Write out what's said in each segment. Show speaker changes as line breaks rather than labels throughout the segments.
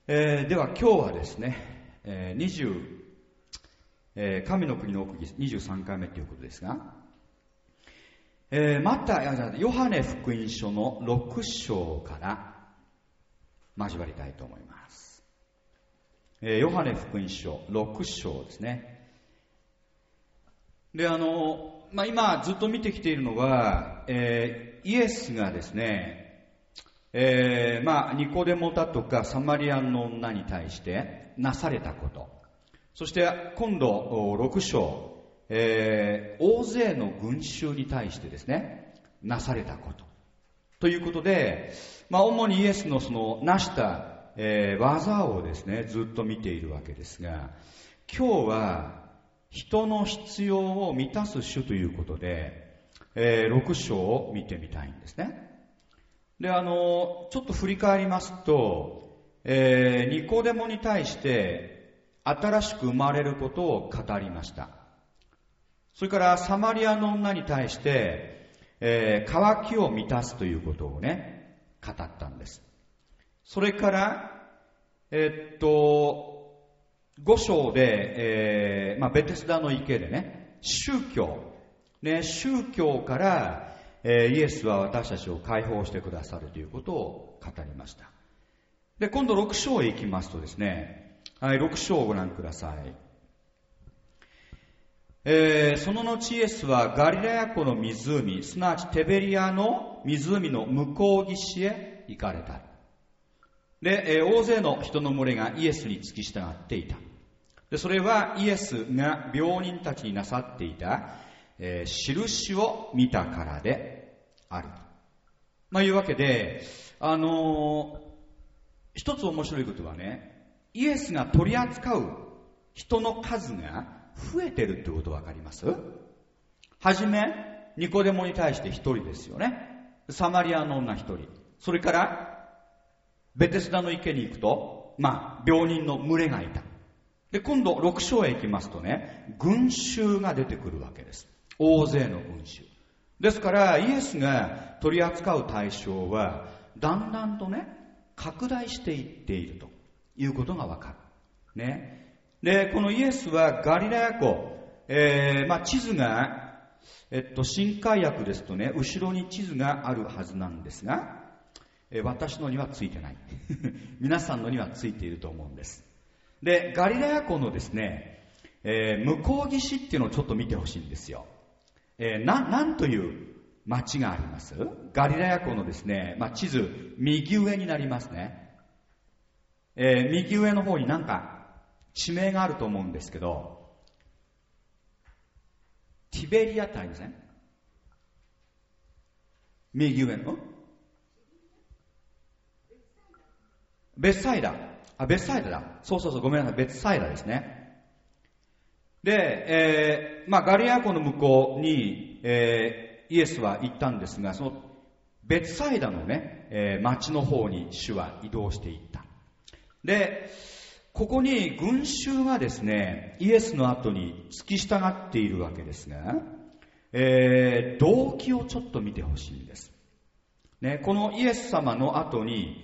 では今日はですね、神の国の奥義23回目ということですが、ヨハネ福音書の6章から交わりたいと思います。ヨハネ福音書6章ですね。で、今ずっと見てきているのは、イエスがですね、ニコデモだとかサマリアンの女に対してなされたこと、そして今度6章、大勢の群衆に対してですねなされたことということで、主にイエスのそのなした、技をですねずっと見ているわけですが、今日は人の必要を満たす主ということで、6章を見てみたいんですね。で、ちょっと振り返りますと、ニコデモに対して新しく生まれることを語りました。それからサマリアの女に対して、渇きを満たすということをね語ったんです。それから5章で、ベテスダの池でね宗教からイエスは私たちを解放してくださるということを語りました。で、今度6章へ行きますとですね、6章をご覧ください。その後イエスはガリラヤ湖の湖、すなわちテベリアの湖の向こう岸へ行かれた。で、大勢の人の群れがイエスに付き従っていた。で、それはイエスが病人たちになさっていた印を見たからである。いうわけで、一つ面白いことはね、イエスが取り扱う人の数が増えてるってことわかります？はじめ、ニコデモに対して一人ですよね。サマリアの女一人。それから、ベテスダの池に行くと、病人の群れがいた。で、今度6章へ行きますとね、群衆が出てくるわけです。大勢の群衆ですから、イエスが取り扱う対象はだんだんとね拡大していっているということがわかるね。で、このイエスはガリラヤ湖、地図が新海訳ですとね後ろに地図があるはずなんですが、私のにはついてない皆さんのにはついていると思うんです。で、ガリラヤ湖のですね、向こう岸っていうのをちょっと見てほしいんですよ。なんという町があります？ガリラヤ湖のですね、地図右上になりますね。右上の方になんか地名があると思うんですけど、ティベリアってありません？右上のベツサイダ。ベツサイダだ。そう、ごめんなさい。ベツサイダですね。で、ガリラヤ湖の向こうに、イエスは行ったんですが、そのベツサイダのね、町の方に主は移動していった。で、ここに群衆がですね、イエスの後に付き従っているわけですが、動機をちょっと見てほしいんです。ね、このイエス様の後に、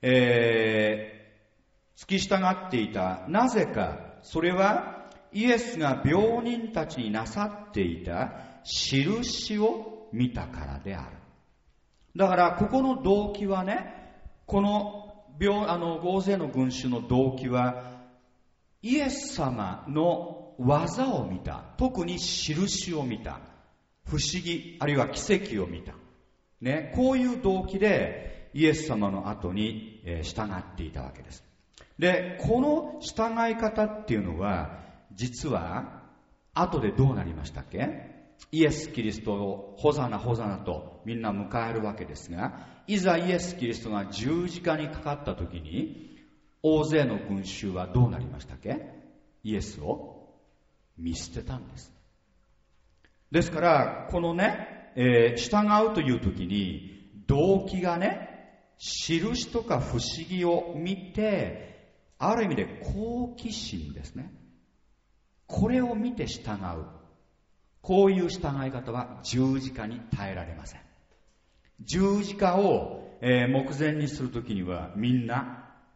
付き従っていた、なぜか、それはイエスが病人たちになさっていた印を見たからである。だからここの動機はね、この大勢の群衆の動機はイエス様の技を見た、特に印を見た、不思議あるいは奇跡を見た、ね、こういう動機でイエス様の後に従っていたわけです。で、この従い方っていうのは実は後でどうなりましたっけ？イエス・キリストをホザナホザナとみんな迎えるわけですが、いざイエス・キリストが十字架にかかった時に大勢の群衆はどうなりましたっけ？イエスを見捨てたんです。ですからこのね、従うという時に動機がね、印とか不思議を見て、ある意味で好奇心ですね。これを見て従う。こういう従い方は十字架に耐えられません。十字架を、目前にするときにはみんな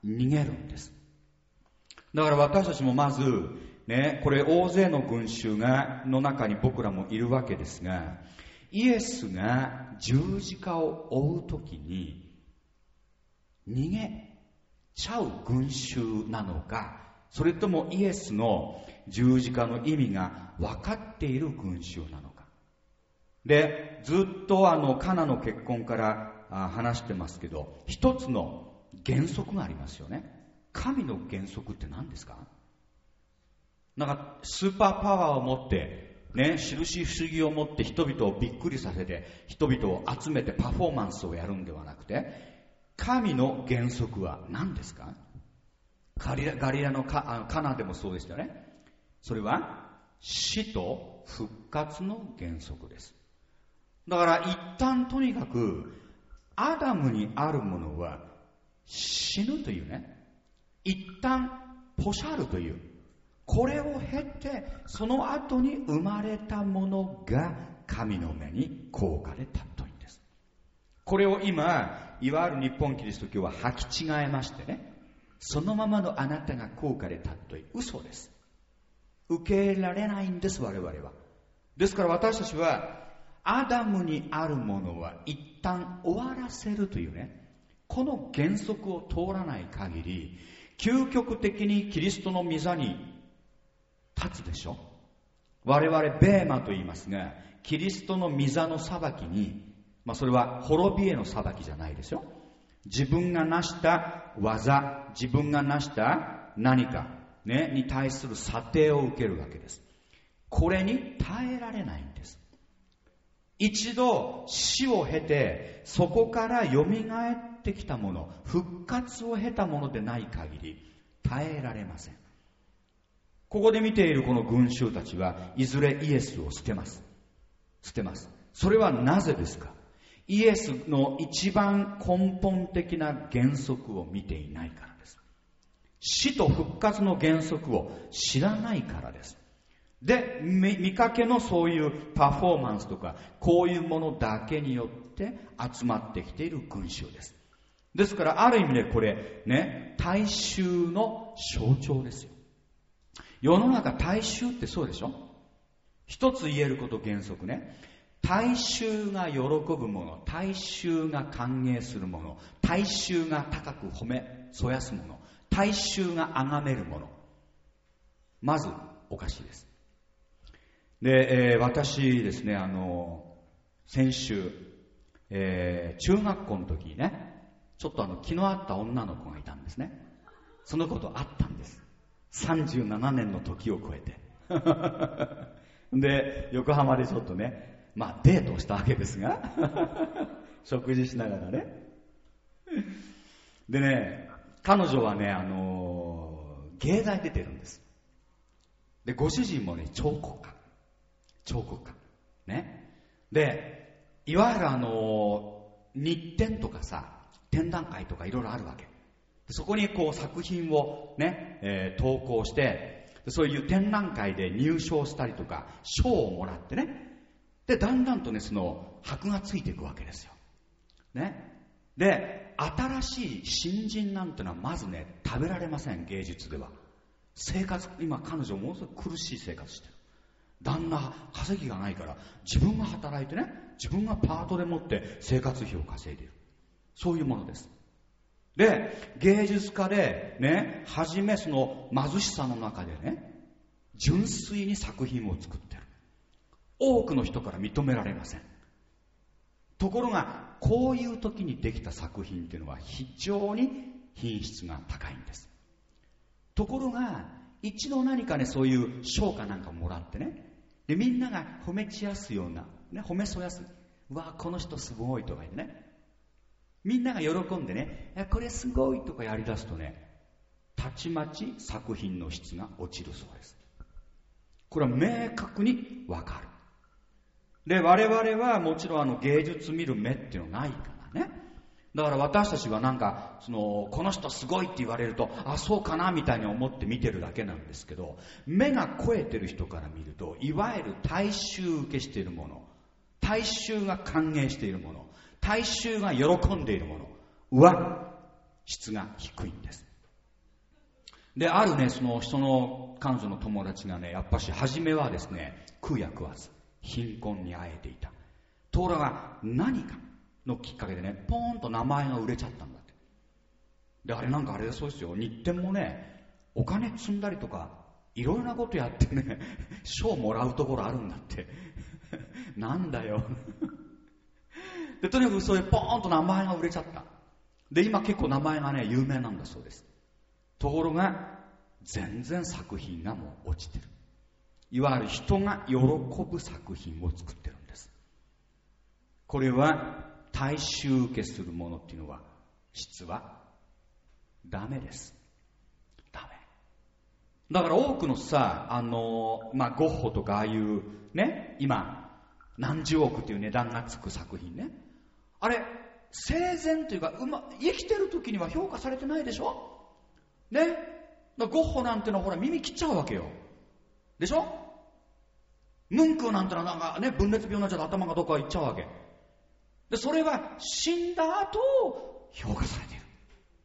逃げるんです。だから私たちもまずね、これ大勢の群衆の中に僕らもいるわけですが、イエスが十字架を追うときに逃げちゃう群衆なのか、それともイエスの十字架の意味が分かっている群衆なのか。で、ずっとカナの結婚から話してますけど、一つの原則がありますよね。神の原則って何ですか？なんかスーパーパワーを持ってね、印不思議を持って人々をびっくりさせて人々を集めてパフォーマンスをやるんではなくて、神の原則は何ですか？ガリラのカナでもそうでしたよね。それは死と復活の原則です。だから一旦とにかくアダムにあるものは死ぬというね、一旦ポシャルという、これを経てその後に生まれたものが神の目に高価で尊いんです。これを今いわゆる日本キリスト教は履き違えましてね、そのままのあなたが高価で尊い、嘘です。受け入れられないんです、我々は。ですから私たちはアダムにあるものは一旦終わらせるというね、この原則を通らない限り究極的にキリストの御座に立つでしょ。我々ベーマと言いますが、キリストの御座の裁きに、それは滅びへの裁きじゃないですよ。自分が成した技、自分が成した何か、ね、に対する査定を受けるわけです。これに耐えられないんです。一度死を経てそこからよみがえってきたもの、復活を経たものでない限り耐えられません。ここで見ているこの群衆たちはいずれイエスを捨てます。捨てます。それはなぜですか？イエスの一番根本的な原則を見ていないからです。死と復活の原則を知らないからです。で、見かけのそういうパフォーマンスとかこういうものだけによって集まってきている群衆です。ですからある意味でこれね、大衆の象徴ですよ。世の中大衆ってそうでしょ。一つ言えること原則ね、大衆が喜ぶもの、大衆が歓迎するもの、大衆が高く褒めそやすもの、大衆が崇めるもの、まずおかしいです。で、私ですね、先週、中学校の時にね、ちょっと気の合った女の子がいたんですね。その子と会ったんです。37年の時を超えてで、横浜でちょっとね、デートをしたわけですが食事しながらね。でね、彼女はね、芸大出てるんです。で、ご主人もね、彫刻家ね。で、いわゆる日展とかさ、展覧会とかいろいろあるわけ。そこにこう作品をね、投稿して、そういう展覧会で入賞したりとか賞をもらってね、でだんだんとね、その箔がついていくわけですよね。で、新しい新人なんてのはまずね、食べられません。芸術では生活、今彼女ものすごく苦しい生活してる。旦那稼ぎがないから自分が働いてね、自分がパートでもって生活費を稼いでいる、そういうものです。で、芸術家でね、はじめその貧しさの中でね、純粋に作品を作ってる。多くの人から認められません。ところがこういう時にできた作品っていうのは非常に品質が高いんです。ところが一度何かね、そういう賞かなんかもらってね、でみんなが褒めちやすような、ね、褒めそやす、うわこの人すごいとか言ってね、みんなが喜んでね、これすごいとかやりだすとね、たちまち作品の質が落ちるそうです。これは明確にわかる。で、我々はもちろん芸術見る目っていうのないからね。だから私たちはなんかこの人すごいって言われると、あ、そうかなみたいに思って見てるだけなんですけど、目が肥えてる人から見ると、いわゆる大衆受けしているもの、大衆が歓迎しているもの、大衆が喜んでいるものは質が低いんです。 で、あるね、その彼女の友達がね、やっぱし初めはですね、食うや食わず、貧困にあえていた。ところが何かのきっかけでね、ポーンと名前が売れちゃったんだって。で、あれなんかあれだそうですよ、日展もね、お金積んだりとか、いろいろなことやってね、賞もらうところあるんだって。なんだよ。で、とにかくそういうポーンと名前が売れちゃった。で、今結構名前がね、有名なんだそうです。ところが、全然作品がもう落ちてる。いわゆる人が喜ぶ作品を作ってるんです。これは大衆受けするものっていうのは実はダメです。ダメ。だから多くのさ、ゴッホとかああいうね、今何十億っていう値段がつく作品ね、あれ生前というか生きてる時には評価されてないでしょね。ゴッホなんてのはほら耳切っちゃうわけよ。でしょ。ムンクなんてのはなんかね、分裂病になっちゃって頭がどっか行っちゃうわけで、それは死んだ後評価されている。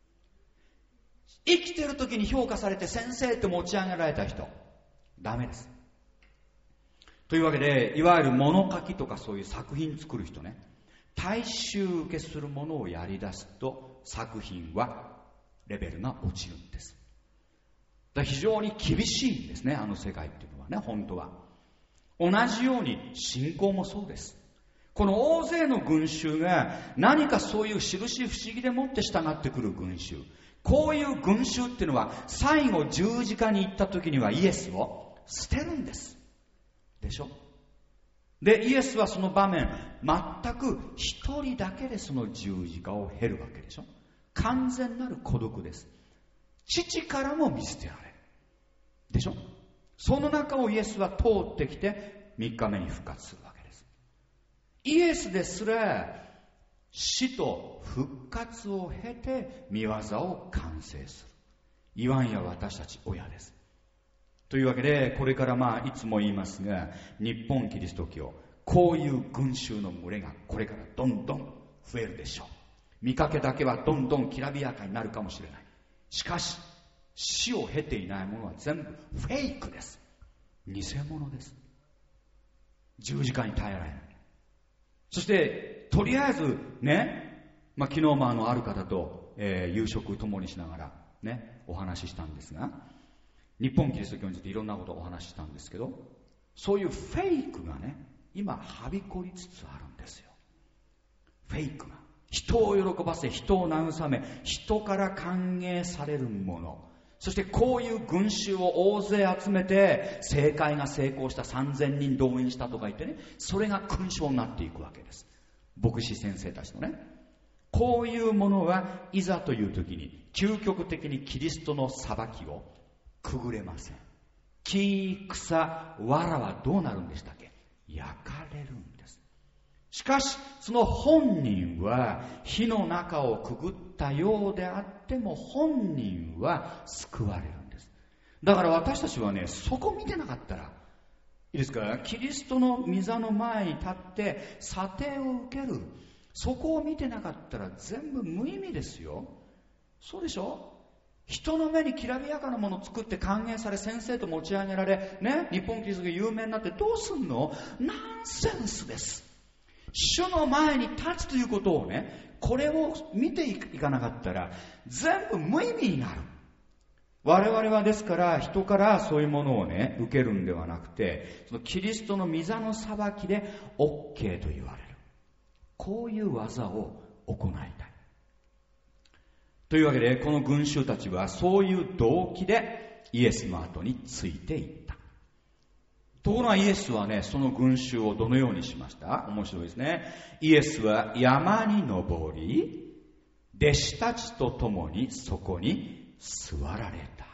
生きてる時に評価されて先生って持ち上げられた人、ダメです。というわけで、いわゆる物書きとかそういう作品作る人ね、大衆受けするものをやり出すと作品はレベルが落ちるんです。だから非常に厳しいんですね、あの世界っていうのはね、本当は。同じように信仰もそうです。この大勢の群衆が何かそういう印不思議でもって従ってくる群衆、こういう群衆っていうのは最後十字架に行った時にはイエスを捨てるんですでしょ。で、イエスはその場面全く一人だけでその十字架を経るわけでしょ。完全なる孤独です。父からも見捨てられるでしょ。その中をイエスは通ってきて3日目に復活するわけです。イエスですら死と復活を経て御業を完成する。言わんや私たち親です。というわけで、これからいつも言いますが、日本キリスト教、こういう群衆の群れがこれからどんどん増えるでしょう。見かけだけはどんどんきらびやかになるかもしれない。しかし死を経ていないものは全部フェイクです。偽物です。十字架に耐えられない。そしてとりあえずね、昨日もある方と、夕食共にしながらねお話ししたんですが、日本キリスト教についていろんなことをお話ししたんですけど、そういうフェイクがね今はびこりつつあるんですよ。フェイクが人を喜ばせ、人を慰め、人から歓迎されるもの、そしてこういう群衆を大勢集めて政界が成功した、3000人動員したとか言ってね、それが勲章になっていくわけです。牧師先生たちのね、こういうものはいざという時に究極的にキリストの裁きをくぐれません。木、草、藁はどうなるんでしたっけ？焼かれるんです。しかしその本人は火の中をくぐったようであっても本人は救われるんです。だから私たちはね、そこ見てなかったらいいですか、キリストの御座の前に立って査定を受ける、そこを見てなかったら全部無意味ですよ。そうでしょ。人の目にきらびやかなものを作って歓迎され、先生と持ち上げられね、日本キリストが有名になってどうすんの？ナンセンスです。主の前に立つということをね、これを見ていかなかったら全部無意味になる。我々はですから人からそういうものをね受けるんではなくて、そのキリストの御座の裁きで OK と言われる、こういう技を行いたいというわけで、この群衆たちはそういう動機でイエスの後についていった。ところがイエスはね、その群衆をどのようにしました？面白いですね。イエスは山に登り、弟子たちと共にそこに座られた。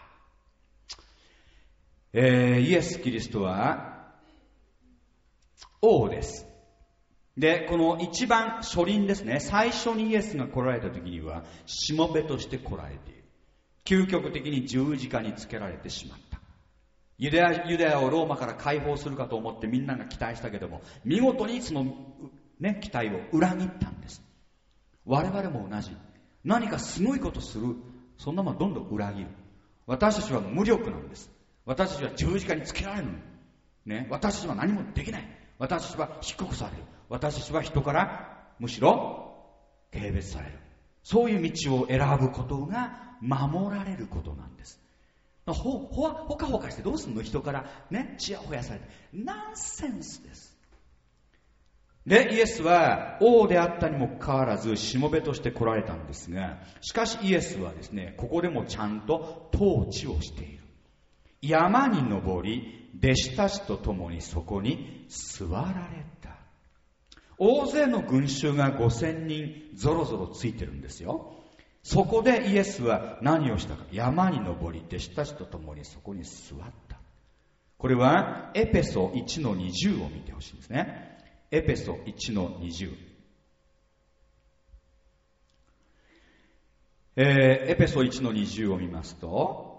イエス・キリストは王です。で、この一番初臨ですね、最初にイエスが来られた時にはしもべとして来られている。究極的に十字架につけられてしまった。ユダヤをローマから解放するかと思ってみんなが期待したけども、見事にその、ね、期待を裏切ったんです。我々も同じ。何かすごいことする、そんなもんどんどん裏切る。 私たちは無力なんです。私たちは十字架につけられる、ね、私たちは何もできない。私たちは低くされる。私たちは人からむしろ軽蔑される。そういう道を選ぶことが守られることなんです。ほかほかしてどうすんの？人からね、ちやほやされて。ナンセンスです。で、イエスは王であったにもかかわらずしもべとして来られたんですが、しかしイエスはですね、ここでもちゃんと統治をしている。山に登り、弟子たちと共にそこに座られた。大勢の群衆が5000人ぞろぞろついてるんですよ。そこでイエスは何をしたか。山に登り、弟子たちと共にそこに座った。これはエペソ 1-20 を見てほしいんですね。エペソ 1-20。エペソ 1-20 を見ますと、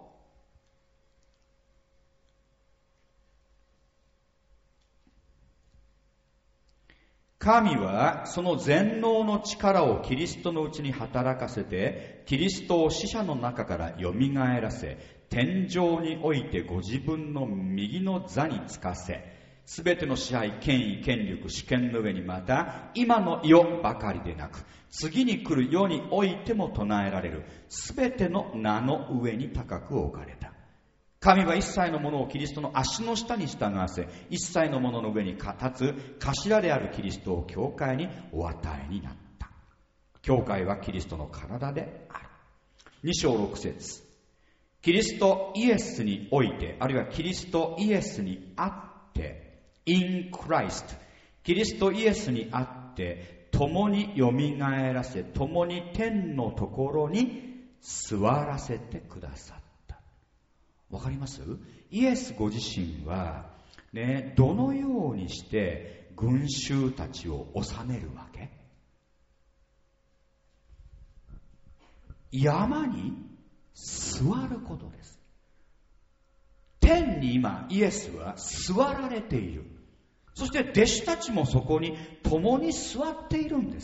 神はその全能の力をキリストのうちに働かせて、キリストを死者の中からよみがえらせ、天上においてご自分の右の座につかせ、すべての支配、権威、権力、主権の上に、また今の世ばかりでなく次に来る世においても唱えられるすべての名の上に高く置かれた。神は一切のものをキリストの足の下に従わせ、一切のものの上に立つ頭であるキリストを教会にお与えになった。教会はキリストの体である。2章6節。キリストイエスにおいて、あるいはキリストイエスにあって、in Christ、 キリストイエスにあって共によみがえらせ、共に天のところに座らせてくださった。わかります？イエスご自身は、ね、どのようにして群衆たちを治めるわけ？山に座ることです。天に今イエスは座られている。そして弟子たちもそこに共に座っているんです。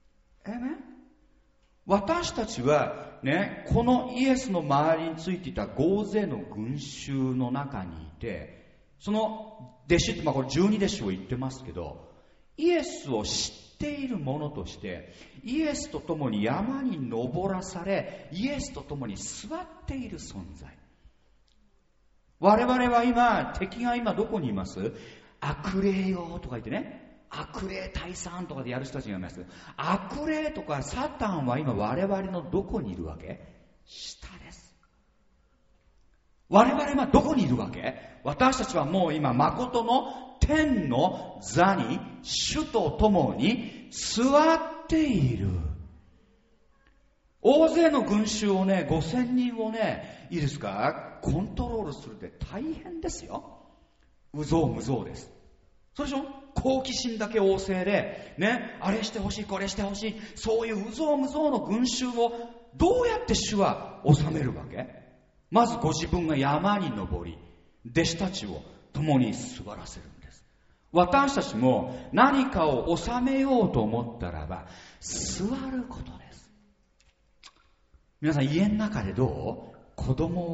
私たちはね、このイエスの周りについていた大勢の群衆の中にいて、その弟子って、これ12弟子を言ってますけど、イエスを知っている者としてイエスと共に山に登らされ、イエスと共に座っている存在。我々は今、敵が今どこにいます？悪霊よとか言ってね、悪霊退散とかでやる人たちがいます。悪霊とかサタンは今我々のどこにいるわけ？下です。我々はどこにいるわけ？私たちはもう今誠の天の座に主と共に座っている。大勢の群衆をね、5000人をね、いいですか、コントロールするって大変ですよ。うぞうむぞうです。そうでしょ？好奇心だけ旺盛で、ね、あれしてほしい、これしてほしい、そういううぞうむぞうの群衆をどうやって主は治めるわけ？まずご自分が山に登り、弟子たちを共に座らせるんです。私たちも何かを治めようと思ったらば、座ることです。皆さん家の中でどう？子供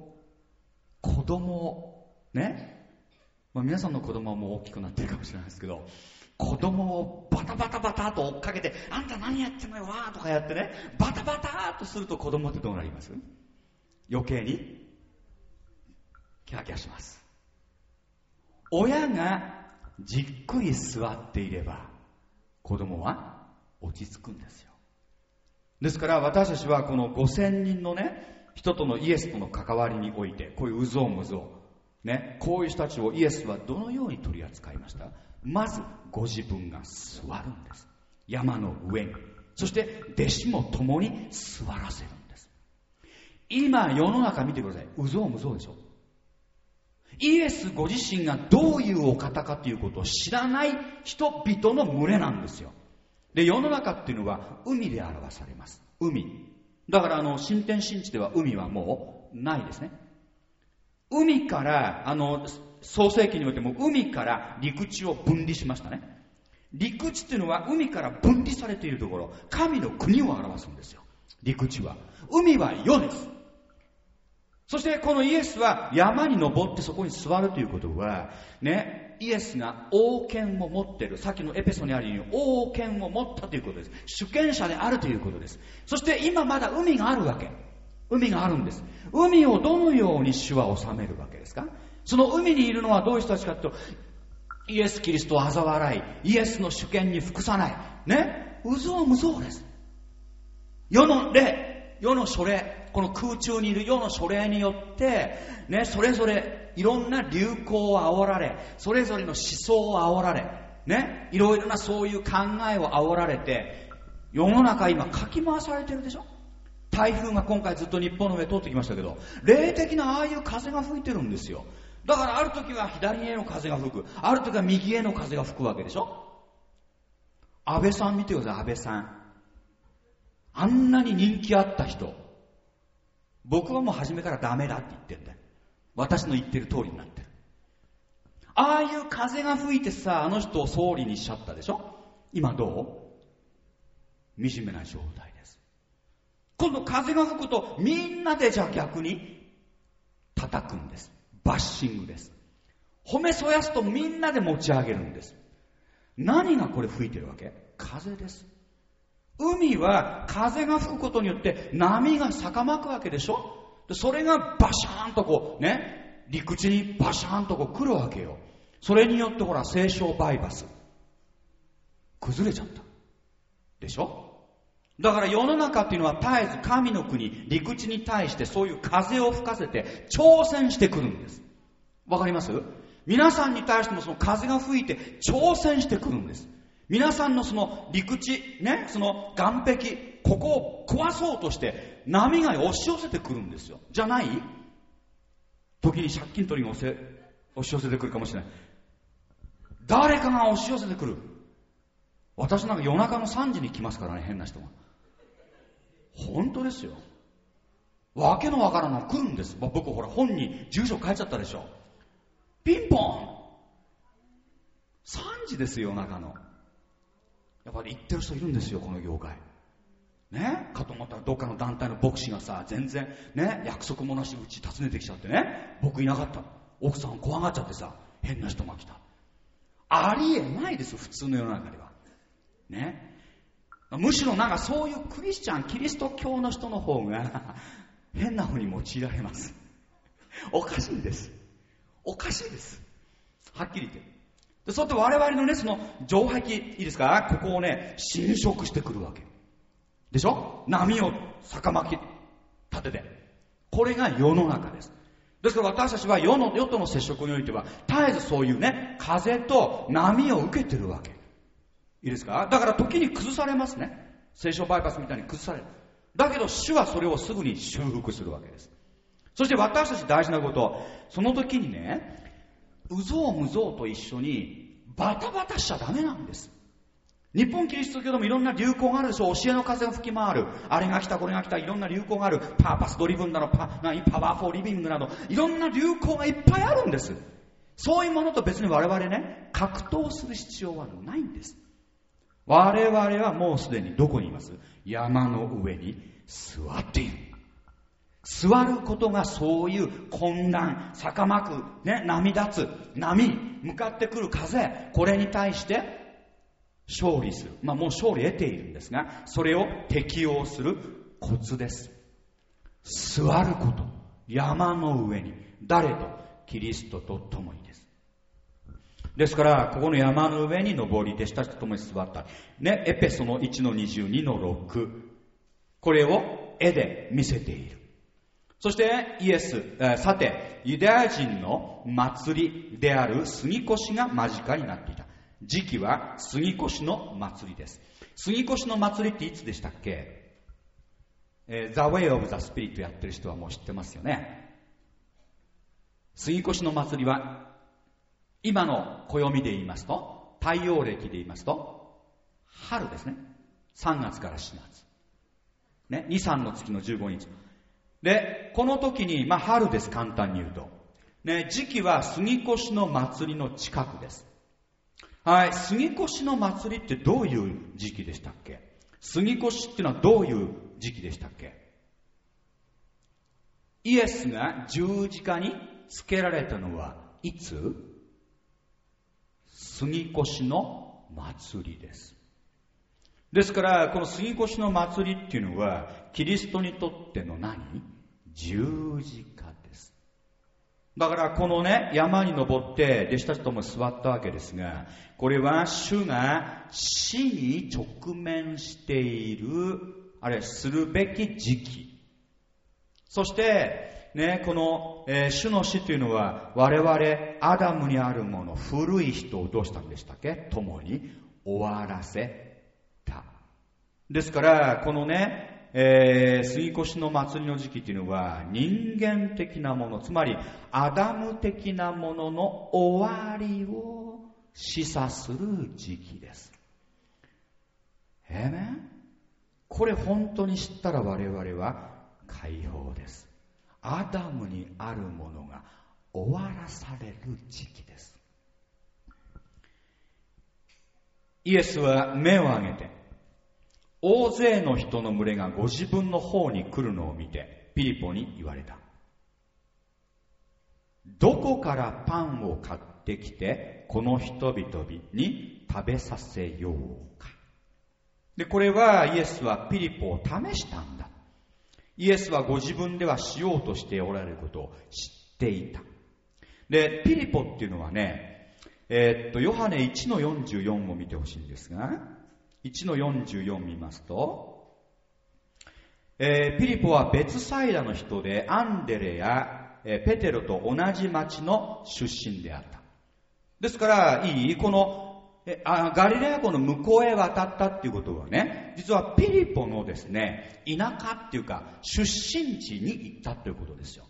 をね、皆さんの子供はもう大きくなってるかもしれないですけど、子供をバタバタバタと追っかけて、あんた何やってんのよわーとかやってね、バタバタとすると子供ってどうなります？余計にキャーキャーします。親がじっくり座っていれば子供は落ち着くんですよ。ですから私たちはこの5000人のね、人とのイエスとの関わりにおいて、こういううぞうむぞうね、こういう人たちをイエスはどのように取り扱いました？まずご自分が座るんです。山の上に。そして弟子も共に座らせるんです。今世の中見てください。うぞうむぞうでしょ。イエスご自身がどういうお方かということを知らない人々の群れなんですよ。で、世の中っていうのは海で表されます。海だから新天新地では海はもうないですね。海から創世記においても海から陸地を分離しましたね。陸地っていうのは海から分離されているところ、神の国を表すんですよ。陸地は、海は世です。 そしてこのイエスは山に登ってそこに座るということは、ね、イエスが王権を持っている。さっきのエペソにあるように王権を持ったということです。主権者であるということです。そして今まだ海があるわけ。海があるんです。海をどのように主は治めるわけですか？その海にいるのはどういう人たちかというと、イエス・キリストを嘲笑い、イエスの主権に服さない。ね、うぞうむぞうです。世の霊、世の書霊、この空中にいる世の書霊によって、ね、それぞれいろんな流行を煽られ、それぞれの思想を煽られ、ね、いろいろなそういう考えを煽られて、世の中今かき回されてるでしょ。台風が今回ずっと日本の上通ってきましたけど、霊的なああいう風が吹いてるんですよ。だからある時は左への風が吹く、ある時は右への風が吹くわけでしょ。安倍さん見てください。安倍さん、あんなに人気あった人、僕はもう初めからダメだって言ってるんだよ。私の言ってる通りになってる。ああいう風が吹いてさ、あの人を総理にしちゃったでしょ。今どう？惨めな状態です。今度風が吹くとみんなでじゃあ逆に叩くんです。バッシングです。褒めそやすとみんなで持ち上げるんです。何がこれ吹いてるわけ？風です。海は風が吹くことによって波が逆まくわけでしょ。でそれがバシャーンとこうね、陸地にバシャーンとこう来るわけよ。それによってほら西湘バイパス崩れちゃったでしょ。だから世の中っていうのは絶えず神の国、陸地に対してそういう風を吹かせて挑戦してくるんです。わかります？皆さんに対してもその風が吹いて挑戦してくるんです。皆さんのその陸地、ね、その岸壁、ここを壊そうとして波が押し寄せてくるんですよ。じゃない？時に借金取りが押し寄せてくるかもしれない。誰かが押し寄せてくる。私なんか夜中の3時に来ますからね、変な人が。本当ですよ。わけのわからんの来るんです。僕ほら本に住所変えちゃったでしょ。ピンポン3時ですよ、夜中の。やっぱり言ってる人いるんですよ、この業界ね。かと思ったらどっかの団体の牧師がさ、全然ね、約束もなしうち訪ねてきちゃってね、僕いなかった、奥さん怖がっちゃってさ、変な人が来た。ありえないです、普通の世の中ではね。むしろなんかそういうクリスチャン、キリスト教の人の方が変な風に用いられます。おかしいです。おかしいです。はっきり言って。でそうやって我々のね、その城壁、いいですか、ここをね、侵食してくるわけでしょ。波を逆巻き立てて、これが世の中です。ですから私たちは世との接触においては絶えずそういうね、風と波を受けてるわけ。いいですか。だから時に崩されますね。西湘バイパスみたいに崩される。だけど主はそれをすぐに修復するわけです。そして私たち大事なこと、その時にね、うぞうむぞうと一緒にバタバタしちゃダメなんです。日本キリスト教でもいろんな流行があるでしょ。教えの風が吹き回る、あれが来たこれが来た、いろんな流行がある。パーパスドリブンなどパワーフォーリビングなどいろんな流行がいっぱいあるんです。そういうものと別に我々ね、格闘する必要はないんです。我々はもうすでにどこにいます？山の上に座っている。座ることがそういう混乱、逆まく、ね、波立つ波、向かってくる風、これに対して勝利する。もう勝利得ているんですが、それを適応するコツです。座ること。山の上に。誰と？キリストと共にです。ですから、ここの山の上に登り弟子たちと共に座った。ね、エペソの1の22の6。これを絵で見せている。そしてイエス、さて、ユダヤ人の祭りである杉越が間近になっていた。時期は杉越の祭りです。杉越の祭りっていつでしたっけ？The Way of the Spirit やってる人はもう知ってますよね。杉越の祭りは今の暦で言いますと、太陽暦で言いますと春ですね。3月から4月ね、2、3の月の15日で、この時に春です。簡単に言うとね、時期は杉越の祭りの近くです。はい、杉越の祭りってどういう時期でしたっけ？杉越っていうのはどういう時期でしたっけ？ イエスが十字架につけられたのはいつ？杉越の祭りです。ですからこの杉越の祭りっていうのはキリストにとっての何？十字架です。だからこのね、山に登って弟子たちとも座ったわけですが、これは主が死に直面している、あれするべき時期。そしてね、この、主の死というのは我々アダムにあるもの、古い人をどうしたんでしたっけ？共に終わらせた。ですからこのね、杉越の祭りの時期というのは人間的なもの、つまりアダム的なものの終わりを示唆する時期です。これ本当に知ったら我々は解放です。アダムにあるものが終わらされる時期です。イエスは目を上げて大勢の人の群れがご自分の方に来るのを見てピリポに言われた。どこからパンを買ってきてこの人々に食べさせようか。で、これはイエスはピリポを試したんだ。イエスはご自分ではしようとしておられることを知っていた。で、ピリポっていうのはね、ヨハネ 1-44 を見てほしいんですが、1-44 見ますと、ピリポはベツサイダの人でアンデレやペテロと同じ町の出身であった。ですからこのガリレア湖の向こうへ渡ったっていうことはね、実はピリポのですね、田舎っていうか出身地に行ったということですよ。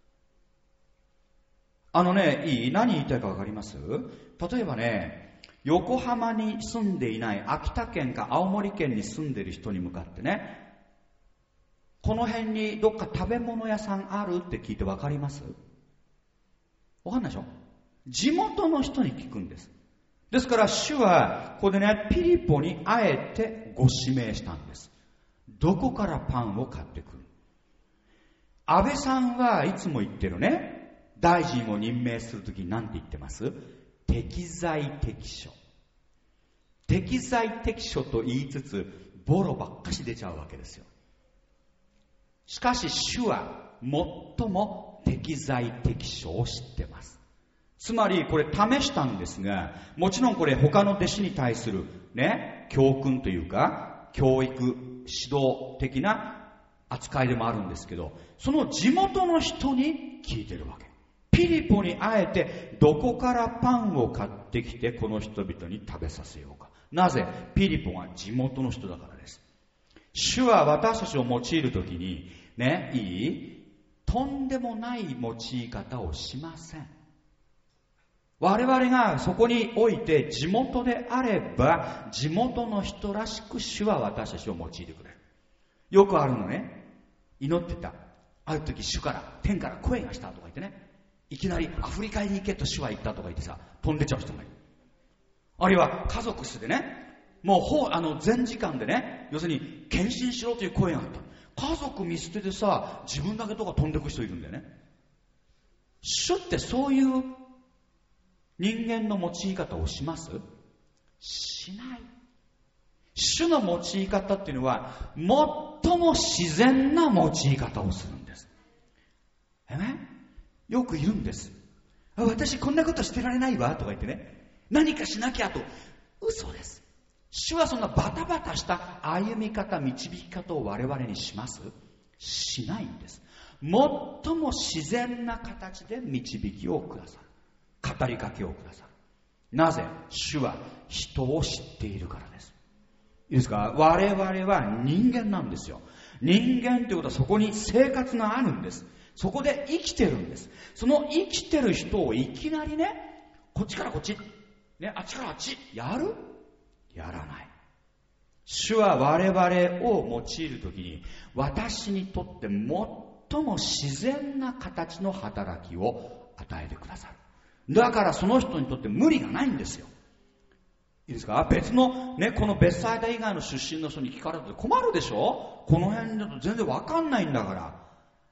何言いたいかわかります？例えばね、横浜に住んでいない秋田県か青森県に住んでいる人に向かってね、この辺にどっか食べ物屋さんあるって聞いてわかります？わかんないでしょ？地元の人に聞くんです。ですから主はここでね、ピリポにあえてご指名したんです。どこからパンを買ってくる？安倍さんはいつも言ってるね、大臣を任命するときに何て言ってます？適材適所。適材適所と言いつつボロばっかし出ちゃうわけですよ。しかし主は最も適材適所を知ってます。つまりこれ試したんですが、もちろんこれ他の弟子に対するね、教訓というか教育指導的な扱いでもあるんですけど、その地元の人に聞いてるわけ。ピリポにあえてどこからパンを買ってきてこの人々に食べさせようか。なぜ？ピリポが地元の人だからです。主は私たちを用いるときにね、とんでもない用い方をしません。我々がそこにおいて地元であれば地元の人らしく主は私たちを用いてくれる。よくあるのね、祈ってたある時主から天から声がしたとか言ってね、いきなりアフリカに行けと主は言ったとか言ってさ、飛んでっちゃう人がいる。あるいは家族数でね、もう全時間でね、要するに献身しろという声があった。家族見捨ててさ、自分だけとか飛んでく人いるんだよね。主ってそういう人間の用い方をします？しない。主の用い方っていうのは最も自然な用い方をするんです。よく言うんです。私こんなことしてられないわとか言ってね、何かしなきゃと。嘘です。主はそんなバタバタした歩み方、導き方を我々にします？しないんです。最も自然な形で導きをくださる。語りかけをくださる。なぜ？主は人を知っているからです。いいですか？我々は人間なんですよ。人間ということはそこに生活があるんです。そこで生きてるんです。その生きてる人をいきなりね、こっちからこっち、ね、あっちからあっち、やる？やらない。主は我々を用いるときに、私にとって最も自然な形の働きを与えてくださる。だからその人にとって無理がないんですよ。いいですか？別のね、このベッサイダ以外の出身の人に聞かれると困るでしょ？この辺だと全然わかんないんだから。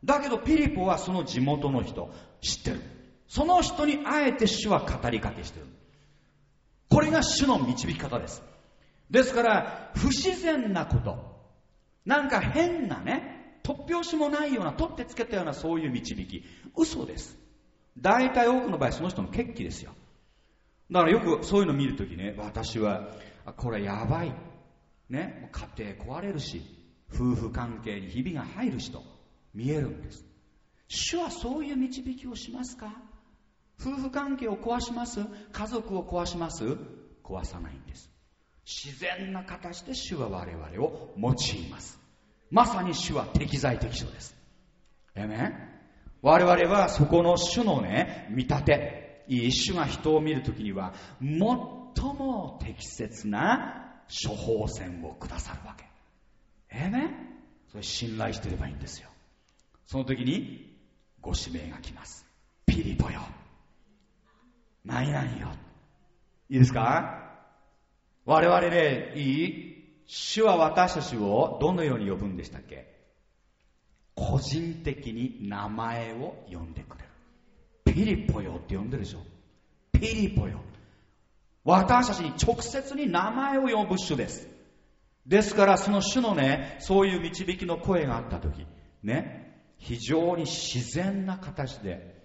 だけどピリポはその地元の人知ってる。その人にあえて主は語りかけしてる。これが主の導き方です。ですから不自然なこと、なんか変なね、突拍子もないような、取ってつけたようなそういう導き、嘘です。大体多くの場合その人の血気ですよ。だからよくそういうの見るときね、私はこれやばいね、家庭壊れるし夫婦関係にひびが入るしと見えるんです。主はそういう導きをしますか？夫婦関係を壊します？家族を壊します？壊さないんです。自然な形で主は我々を用います。まさに主は適材適所です。我々はそこの主のね、見立て、主が人を見るときには最も適切な処方箋をくださるわけ。それ信頼してればいいんですよ。その時にご指名が来ます。ピリポよ、何々よ。いいですか？我々ね、主は私たちをどのように呼ぶんでしたっけ？個人的に名前を呼んでくれる。ピリポよって呼んでるでしょ。ピリポよ。私たちに直接に名前を呼ぶ主です。ですからその主のね、そういう導きの声があったときね、非常に自然な形で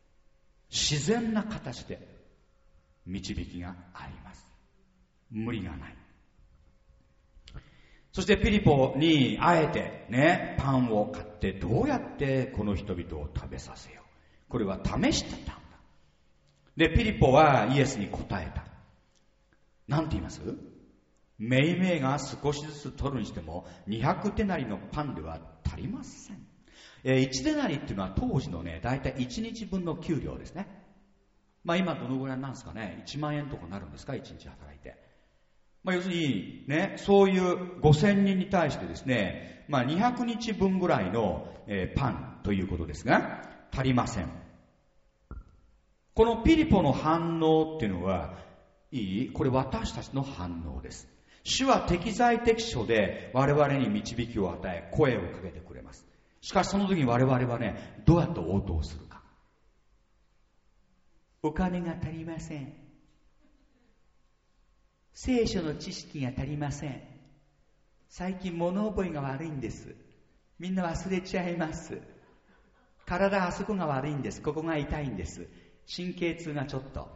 導きがあります。無理がない。そしてピリポにあえてね、パンを買ってどうやってこの人々を食べさせよう。これは試してたんだ。で、ピリポはイエスに答えた。なんて言います？めいめいが少しずつ取るにしても200デナリのパンでは足りません。1デナリっていうのは当時のね、だいたい1日分の給料ですね。今どのぐらいなんですかね。1万円とかなるんですか、1日働いて。要するにね、そういう5000人に対してですね、200日分ぐらいの、パンということですが、足りません。このピリポの反応っていうのは、これ私たちの反応です。主は適材適所で我々に導きを与え、声をかけてくれます。しかしその時に我々はね、どうやって応答するか。お金が足りません。聖書の知識が足りません。最近物覚えが悪いんです。みんな忘れちゃいます。体あそこが悪いんです。ここが痛いんです。神経痛がちょっと。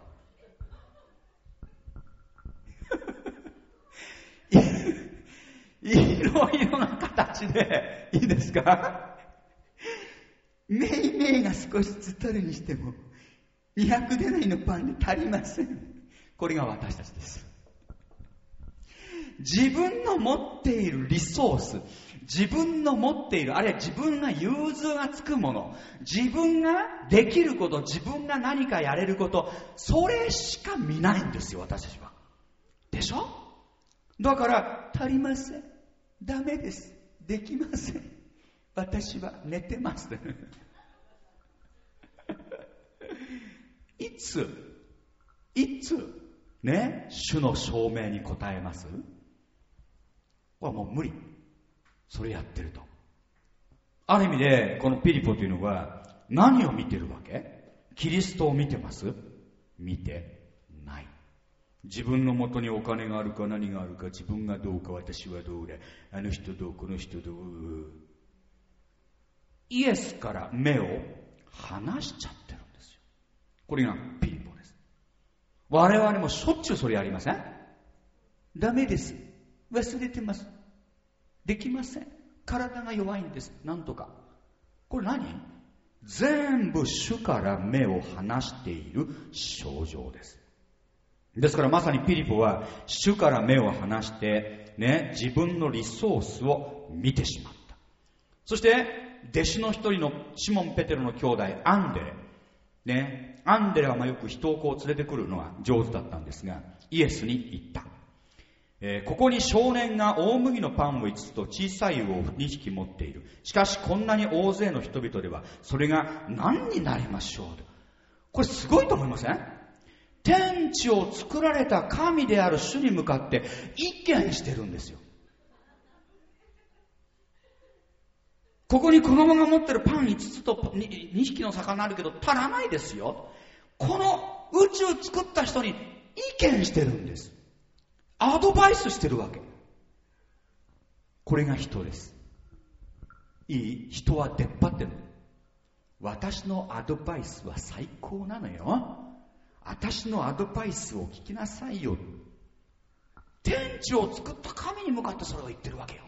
いろいろな形でいいですか？めいめいが少しずつ取るにしても200デナリのパンで足りません。これが私たちです。自分の持っているリソース、自分の持っている、あるいは自分が融通がつくもの、自分ができること、自分が何かやれること、それしか見ないんですよ、私たちは。でしょ？だから足りません。ダメです。できません。私は寝てます。いつね、主の証明に応えます？はもう無理。それやってると。ある意味でこのピリポというのは何を見てるわけ？キリストを見てます？見てない。自分のもとにお金があるか何があるか、自分がどうか、私はどうで、あの人どう、この人どう。イエスから目を離しちゃってるんですよ。これがピリポです。我々もしょっちゅうそれやりません？ダメです。忘れてます。できません。体が弱いんです。なんとか。これ何？全部主から目を離している症状です。ですからまさにピリポは主から目を離してね、自分のリソースを見てしまった。そして弟子の一人のシモン・ペテロの兄弟アンデレね、アンデレはよく人をこう連れてくるのが上手だったんですが、イエスに言った。ここに少年が大麦のパンを5つと小さい魚を2匹持っている。しかしこんなに大勢の人々ではそれが何になりましょう。これすごいと思いません？天地を作られた神である主に向かって意見してるんですよ。 ここに子供が持ってるパン5つと2匹の魚あるけど足らないですよ。この宇宙作った人に意見してるんです。アドバイスしてるわけ。これが人です。いい？人は出っ張ってる。私のアドバイスは最高なのよ。私のアドバイスを聞きなさいよ。天地を作った神に向かってそれを言ってるわけよ。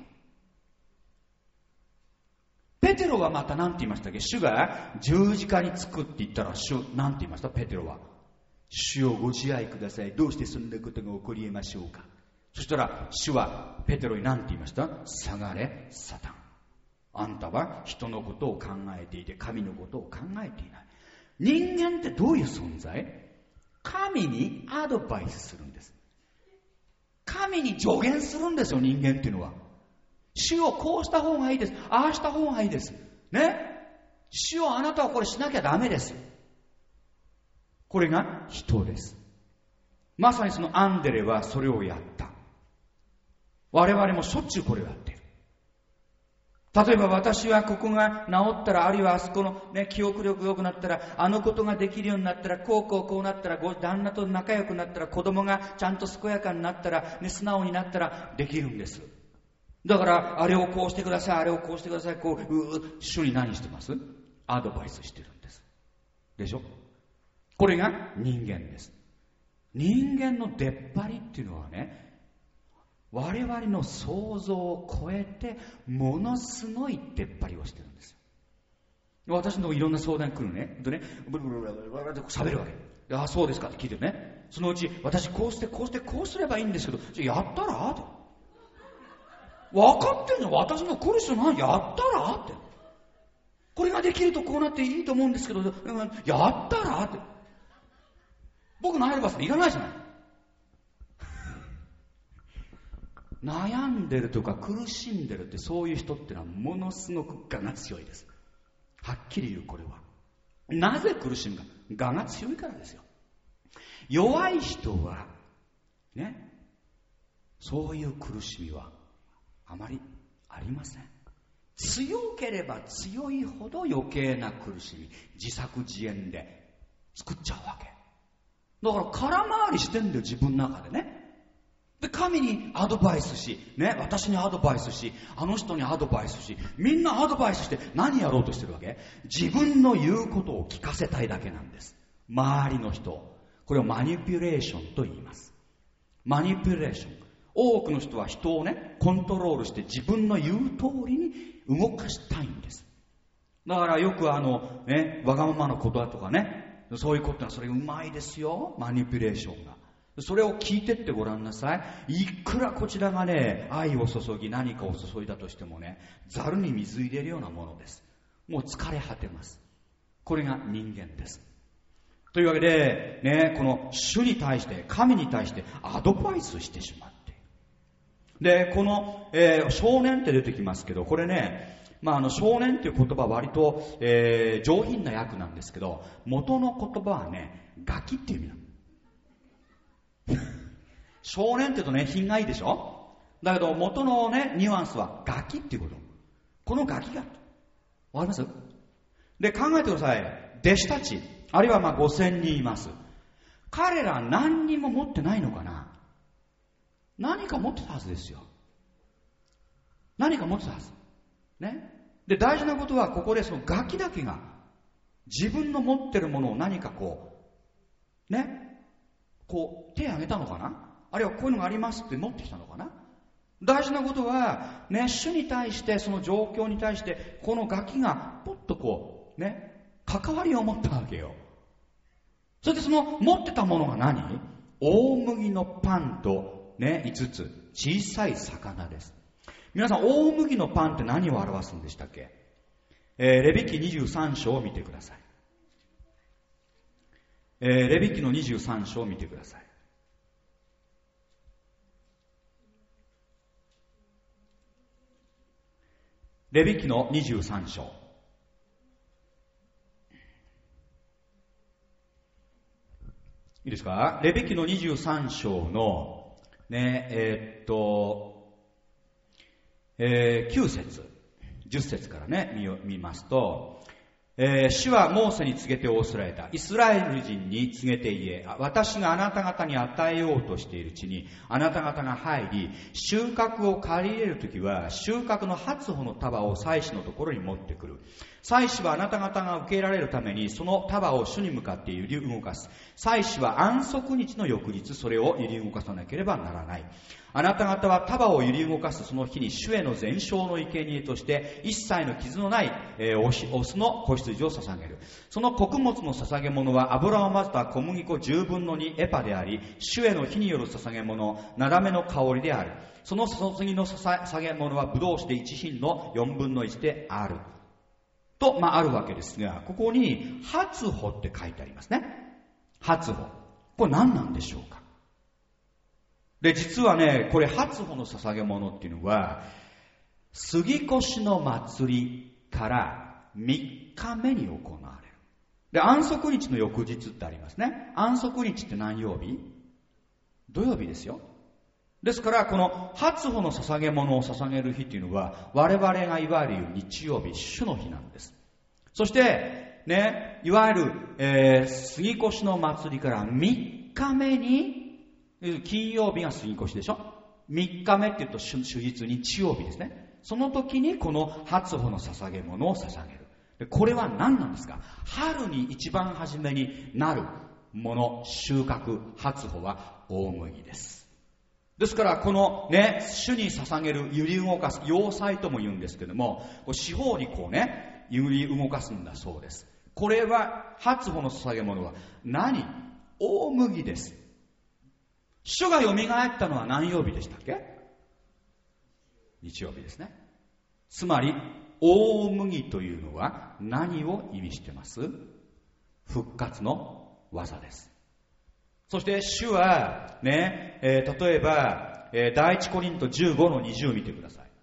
ペテロはまた何て言いましたっけ？主が十字架につくって言ったら主何て言いました？ペテロは、主をご自愛ください。どうしてそんなことが起こり得ましょうか。そしたら主はペテロに何て言いました？下がれサタン。あんたは人のことを考えていて神のことを考えていない。人間ってどういう存在？神にアドバイスするんです。神に助言するんですよ、人間っていうのは。主をこうした方がいいです。ああした方がいいです。ね。主をあなたはこれしなきゃダメです。これが人です。まさにそのアンデレはそれをやった。我々もしょっちゅうこれをやっている。例えば私はここが治ったら、あるいはあそこの、ね、記憶力良くなったら、あのことができるようになったら、こうなったら、旦那と仲良くなったら、子供がちゃんと健やかになったら、ね、素直になったらできるんです。だからあれをこうしてください、あれをこうしてください、主に何してます？アドバイスしてるんです。でしょ？これが人間です。人間の出っ張りっていうのはね、我々の想像を超えてものすごい出っ張りをしてるんですよ。私のいろんな相談来るね。ブルブルブルブルブルって喋るわけ。ああそうですかって聞いてるね。そのうち私こうしてこうすればいいんですけど、じゃあやったらって。分かってんの？私の来る人何？やったらって。これができるとこうなっていいと思うんですけど、やったらって。僕のアドバイスいらないじゃない。悩んでるとか苦しんでるって、そういう人ってのはものすごく我が強いです。はっきり言う。これはなぜ苦しむか、我が強いからですよ。弱い人はね、そういう苦しみはあまりありません。強ければ強いほど余計な苦しみ、自作自演で作っちゃうわけだから、空回りしてんだよ、自分の中でね。で、神にアドバイスし、ね、私にアドバイスし、あの人にアドバイスし、みんなアドバイスして何やろうとしてるわけ？自分の言うことを聞かせたいだけなんです。周りの人。これをマニピュレーションと言います。マニピュレーション。多くの人は人をね、コントロールして自分の言う通りに動かしたいんです。だからよくわがままのことだとかね、そういうことはそれうまいですよ、マニピュレーションが。それを聞いてってごらんなさい。いくらこちらがね、愛を注ぎ何かを注いだとしてもね、ざるに水入れるようなものです。もう疲れ果てます。これが人間です。というわけでね、この主に対して、神に対してアドバイスしてしまっている。で、この、少年って出てきますけど、これね、少年っていう言葉は割と、上品な訳なんですけど、元の言葉はね、ガキっていう意味なの。少年って言うとね、品がいいでしょ。だけど元のね、ニュアンスはガキっていうこと。このガキが、わかります？で、考えてください。弟子たち、あるいは5000人います。彼ら何にも持ってないのかな？何か持ってたはずですよ。何か持ってたはずね。で、大事なことはここでそのガキだけが自分の持ってるものを何か手を挙げたのかな、あるいはこういうのがありますって持ってきたのかな。大事なことはね、主に対して、その状況に対してこのガキがポッと関わりを持ったわけよ。それでその持ってたものが何？大麦のパンと5つ小さい魚です。皆さん、大麦のパンって何を表すんでしたっけ？レビ記23章を見てください。レビ記の23章を見てください。レビ記の23章。いいですか？レビ記の23章の9節 10節からね、見ますと、主はモーセに告げて仰せられた。イスラエル人に告げて言え。私があなた方に与えようとしている地に、あなた方が入り、収穫を借り入れるときは、収穫の初穂の束を祭司のところに持ってくる。祭司はあなた方が受けられるために、その束を主に向かって揺り動かす。祭司は安息日の翌日、それを揺り動かさなければならない。あなた方は束を揺り動かすその日に主への全焼の生贄として一切の傷のない、オスの子羊を捧げる。その穀物の捧げ物は油を混ぜた小麦粉10分の2エパであり、主への火による捧げ物、なだめの香りである。その次の捧げ物はブドウ酒で1品の4分の1である。と、あるわけですが、ここに初穂って書いてありますね。初穂。これ何なんでしょうか。で、実はね、これ初穂の捧げ物っていうのは、杉越の祭りから3日目に行われる。で、安息日の翌日ってありますね。安息日って何曜日？土曜日ですよ。ですから、この初穂の捧げ物を捧げる日っていうのは、我々がいわゆる日曜日、主の日なんです。そして、ね、いわゆる、杉越の祭りから3日目に、金曜日が杉越でしょ。3日目って言うと主日、日曜日ですね。その時にこの初穂の捧げ物を捧げる。でこれは何なんですか？春に一番初めになるもの、収穫、初穂は大麦です。ですからこのね、主に捧げる揺り動かす要塞とも言うんですけども、四方にこうね、揺り動かすんだそうです。これは初穂の捧げ物は何？大麦です。主が蘇ったのは何曜日でしたっけ？日曜日ですね。つまり大麦というのは何を意味してます？復活の技です。そして主はね、例えば、第一コリント15の20見てください。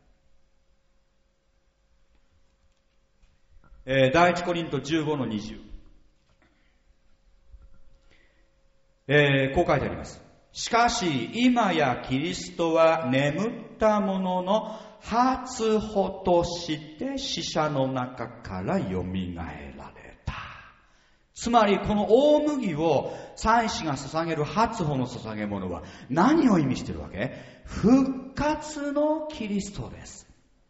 第一コリント15の20、こう書いてあります。しかし今やキリストは眠った者の初穂として死者の中からよみがえられた。つまりこの大麦を祭司が捧げる初穂の捧げ物は何を意味しているわけ？復活のキリストです。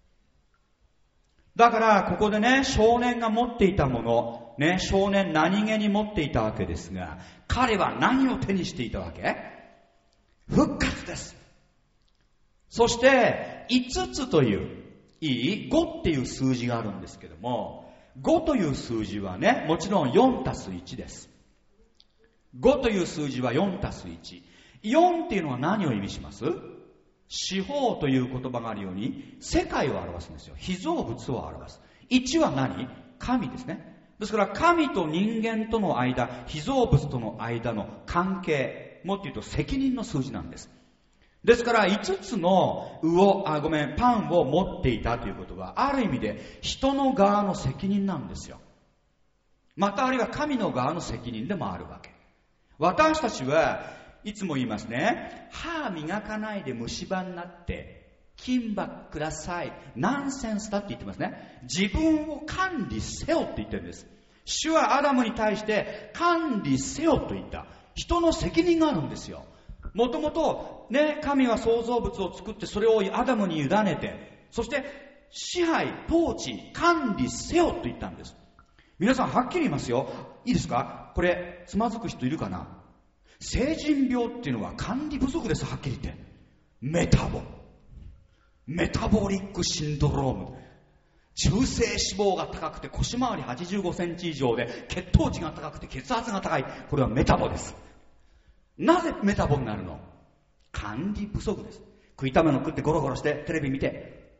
だからここでね、少年が持っていたものね、少年何気に持っていたわけですが、彼は何を手にしていたわけ？復活です。そして5つという5っていう数字があるんですけども、5という数字はね、もちろん4たす1です。5という数字は4たす1。4っていうのは何を意味します？四方という言葉があるように世界を表すんですよ。被造物を表す。1は何？神ですね。ですから神と人間との間、被造物との間の関係、もっと言うと責任の数字なんです。ですから5つのパンを持っていたということは、ある意味で人の側の責任なんですよ。またあるいは神の側の責任でもあるわけ。私たちはいつも言いますね、歯磨かないで虫歯になって金歯ください、ナンセンスだって言ってますね。自分を管理せよって言ってるんです。主はアダムに対して管理せよと言った。人の責任があるんですよ。もともとね、神は創造物を作ってそれをアダムに委ねて、そして支配、統治、管理せよと言ったんです。皆さんはっきり言いますよ。いいですか？これつまずく人いるかな？成人病っていうのは管理不足です。はっきり言って。メタボリックシンドローム。中性脂肪が高くて腰回り85センチ以上で血糖値が高くて血圧が高い。これはメタボです。なぜメタボになるの？管理不足です。食いための食ってゴロゴロしてテレビ見て。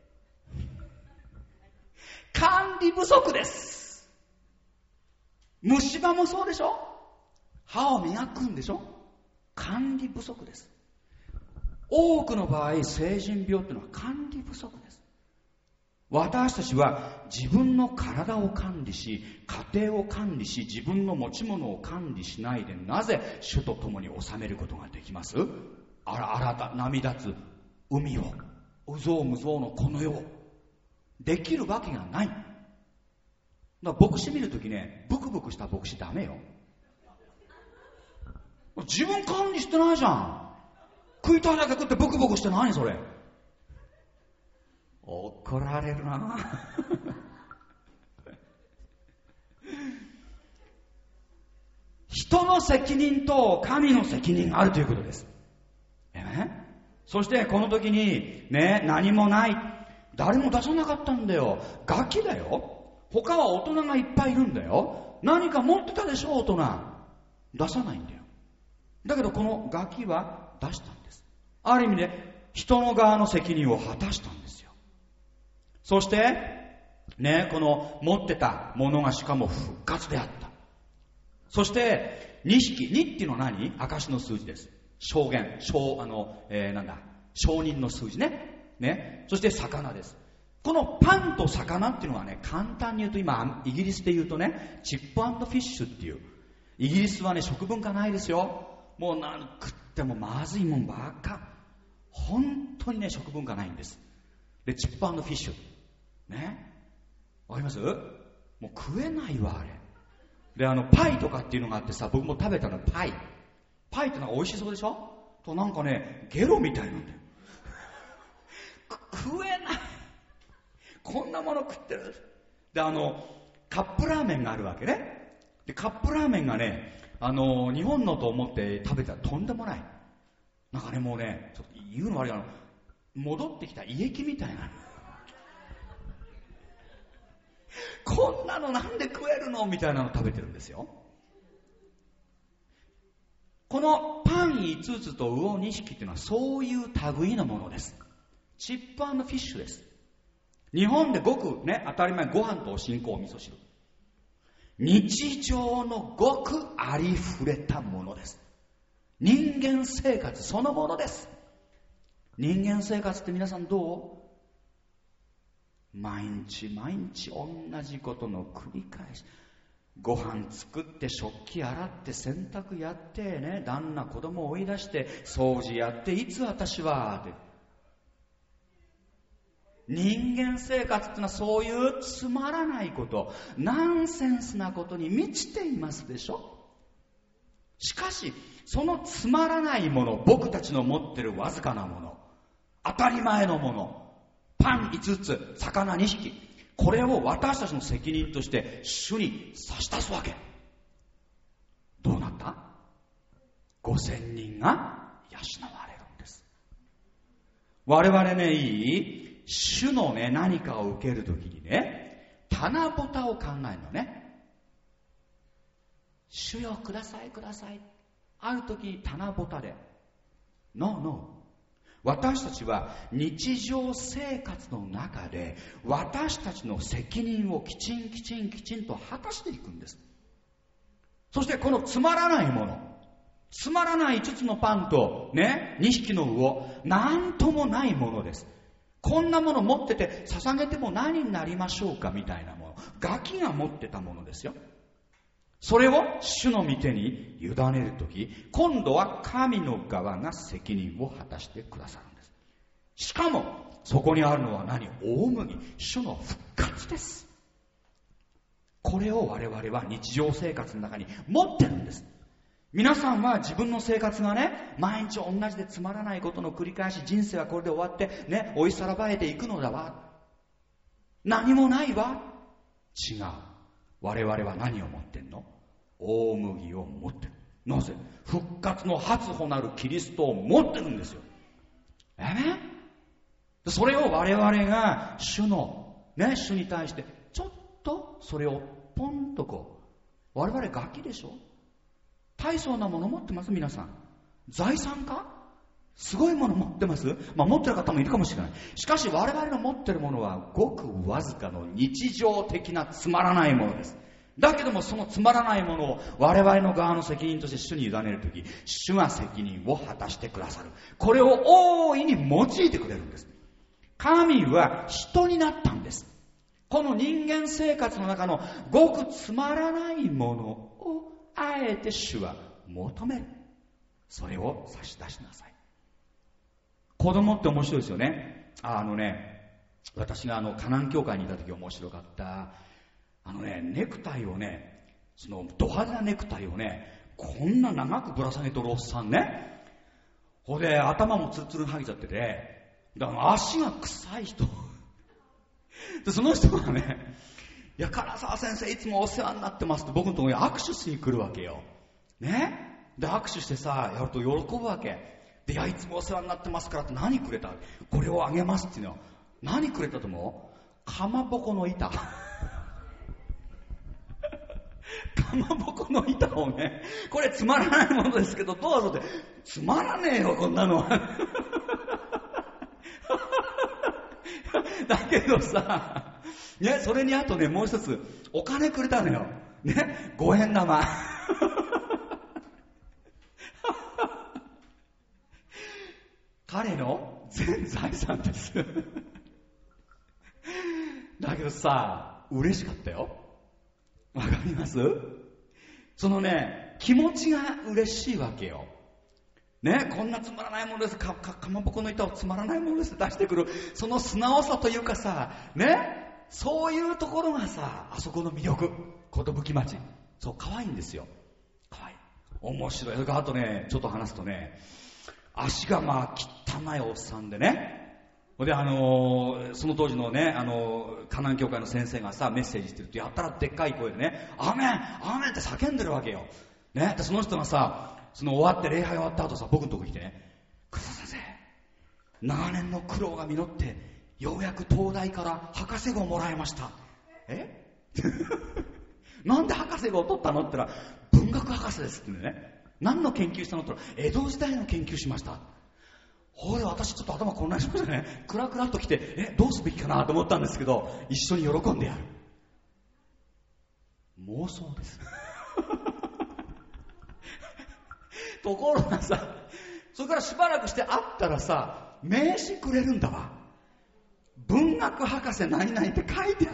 管理不足です。虫歯もそうでしょ？歯を磨くんでしょ？管理不足です。多くの場合、成人病っていうのは管理不足です。私たちは自分の体を管理し、家庭を管理し、自分の持ち物を管理しないで、なぜ主と共に治めることができます？波立つ海を、有象無象のこの世を。 できるわけがない。だから牧師見るときね、ブクブクした牧師ダメよ。自分管理してないじゃん。食いたいだけ食ってブクブクして何それ。怒られるな人の責任と神の責任があるということです。そしてこの時にね、何もない、誰も出さなかったんだよ。ガキだよ。他は大人がいっぱいいるんだよ。何か持ってたでしょ、大人。出さないんだよ。だけどこのガキは出したんです。ある意味で人の側の責任を果たしたんですよ。そしてね、この持ってたものがしかも復活であった。そして2匹、2っていうのは何？証の数字です。証言、証人の数字ね。そして魚です。このパンと魚っていうのはね、簡単に言うと今イギリスで言うとね、チップ&フィッシュっていう、イギリスはね、食文化ないですよ。もう食ってもまずいもんばっか。本当にね、食文化ないんです。で、チップ&フィッシュね、わかります？もう食えないわ、あれ。で、パイとかっていうのがあってさ、僕も食べたの。パイってのは美味しそうでしょ。となんかね、ゲロみたいなんだよ食えない。こんなもの食ってる。で、カップラーメンがあるわけね。で、カップラーメンがね、日本のと思って食べたらとんでもない。なんかね、もうね、ちょっと言うの悪い戻ってきた胃液みたいな。こんなのなんで食えるのみたいなの食べてるんですよ。このパン5つと魚2匹っていうのはそういう類のものです。チップ&フィッシュです。日本でごくね、当たり前、ご飯とおしんこお味噌汁。日常のごくありふれたものです。人間生活そのものです。人間生活って皆さんどう？毎日同じことの繰り返し。ご飯作って食器洗って洗濯やってね、旦那子供追い出して掃除やって、いつ私はって。人間生活ってのはそういうつまらないこと、ナンセンスなことに満ちていますでしょ。しかしそのつまらないもの、僕たちの持ってるわずかなもの、当たり前のもの、パン5つ、魚2匹、これを私たちの責任として主に差し出すわけ。どうなった？ 5,000 人が養われるんです。我々ね、いい？主のね、何かを受けるときにね、棚ぼたを考えるのね。主よくださいください。あるとき棚ぼたで、No。私たちは日常生活の中で私たちの責任をきちんと果たしていくんです。そしてこのつまらないもの、つまらない5つのパンとね、2匹の魚、なんともないものです。こんなもの持ってて捧げても何になりましょうかみたいなもの、ガキが持ってたものですよ。それを主の御手に委ねるとき、今度は神の側が責任を果たしてくださるんです。しかもそこにあるのは何？大麦、主の復活です。これを我々は日常生活の中に持ってるんです。皆さんは自分の生活がね、毎日同じでつまらないことの繰り返し、人生はこれで終わってね、追いさらばえていくのだわ、何もないわ。違う。我々は何を持ってんの？大麦を持ってる。なぜ？復活の初歩なるキリストを持ってるんですよ。それを我々が主に対してちょっとそれをポンとこう、我々ガキでしょ。大層なもの持ってます皆さん。財産か？すごいもの持ってます。持ってる方もいるかもしれない。しかし我々の持ってるものはごくわずかの日常的なつまらないものです。だけどもそのつまらないものを我々の側の責任として主に委ねるとき、主が責任を果たしてくださる。これを大いに用いてくれるんです。神は人になったんです。この人間生活の中のごくつまらないものをあえて主は求める。それを差し出しなさい。子供って面白いですよね。 私が河南教会にいた時面白かった。ネクタイをね、そのド派手なネクタイをね、こんな長くぶら下げとるおっさんね。ほんで、頭もツルツル剥げちゃってて、だから足が臭い人。で、その人がね、いや、唐沢先生いつもお世話になってますって僕のところに握手しに来るわけよ。ね。で、握手してさ、やると喜ぶわけ。で、いや、いつもお世話になってますからって何くれた？これをあげますっていうの。何くれたと思う？かまぼこの板。かまぼこの板をね、これつまらないものですけど、どうぞって。つまらねえよ、こんなのは。だけどさ、ね、それにあとね、もう一つ、お金くれたのよ。ね、5円玉。彼の全財産です。だけどさ、嬉しかったよ。わかります？そのね、気持ちが嬉しいわけよ。ね、こんなつまらないものです。かまぼこの板をつまらないものです出してくる。その素直さというかさ、ね、そういうところがさ、あそこの魅力。寿町。そう、可愛いんですよ。可愛い。面白い。それからあとね、ちょっと話すとね、足がまあ汚いおっさんでね。で、その当時のね、河南教会の先生がさ、メッセージしてると、やったらでっかい声でね、アーメンアーメンって叫んでるわけよ。ね。で、その人がさ、その終わって、礼拝終わった後さ、僕のとこ来てね、黒田先生、長年の苦労が実って、ようやく東大から博士号をもらいました。なんで博士号を取ったのって言ったら、文学博士ですってね。何の研究したのって言ったら、江戸時代の研究しました。ほれ、私ちょっと頭混乱しましたね。クラクラっと来て、どうすべきかなと思ったんですけど、一緒に喜んでやる。妄想です。ところがさ、それからしばらくして会ったらさ、名刺くれるんだわ。文学博士何々って書いてある。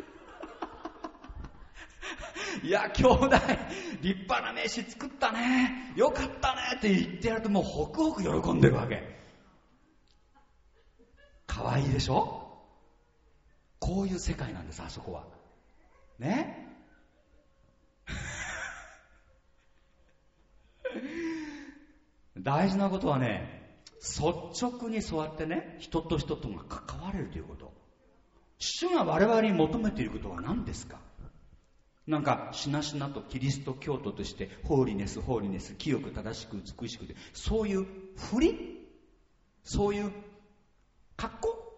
いや、兄弟、立派な名刺作ったね。よかったねって言ってやるともうホクホク喜んでるわけ。可愛いでしょ？こういう世界なんです、あそこは。ね？大事なことはね、率直にそうやってね、人と人とが関われるということ。主が我々に求めていることは何ですか？なんかしなしなとキリスト教徒としてホーリネス清く正しく美しくて、そういう振り、そういう格好、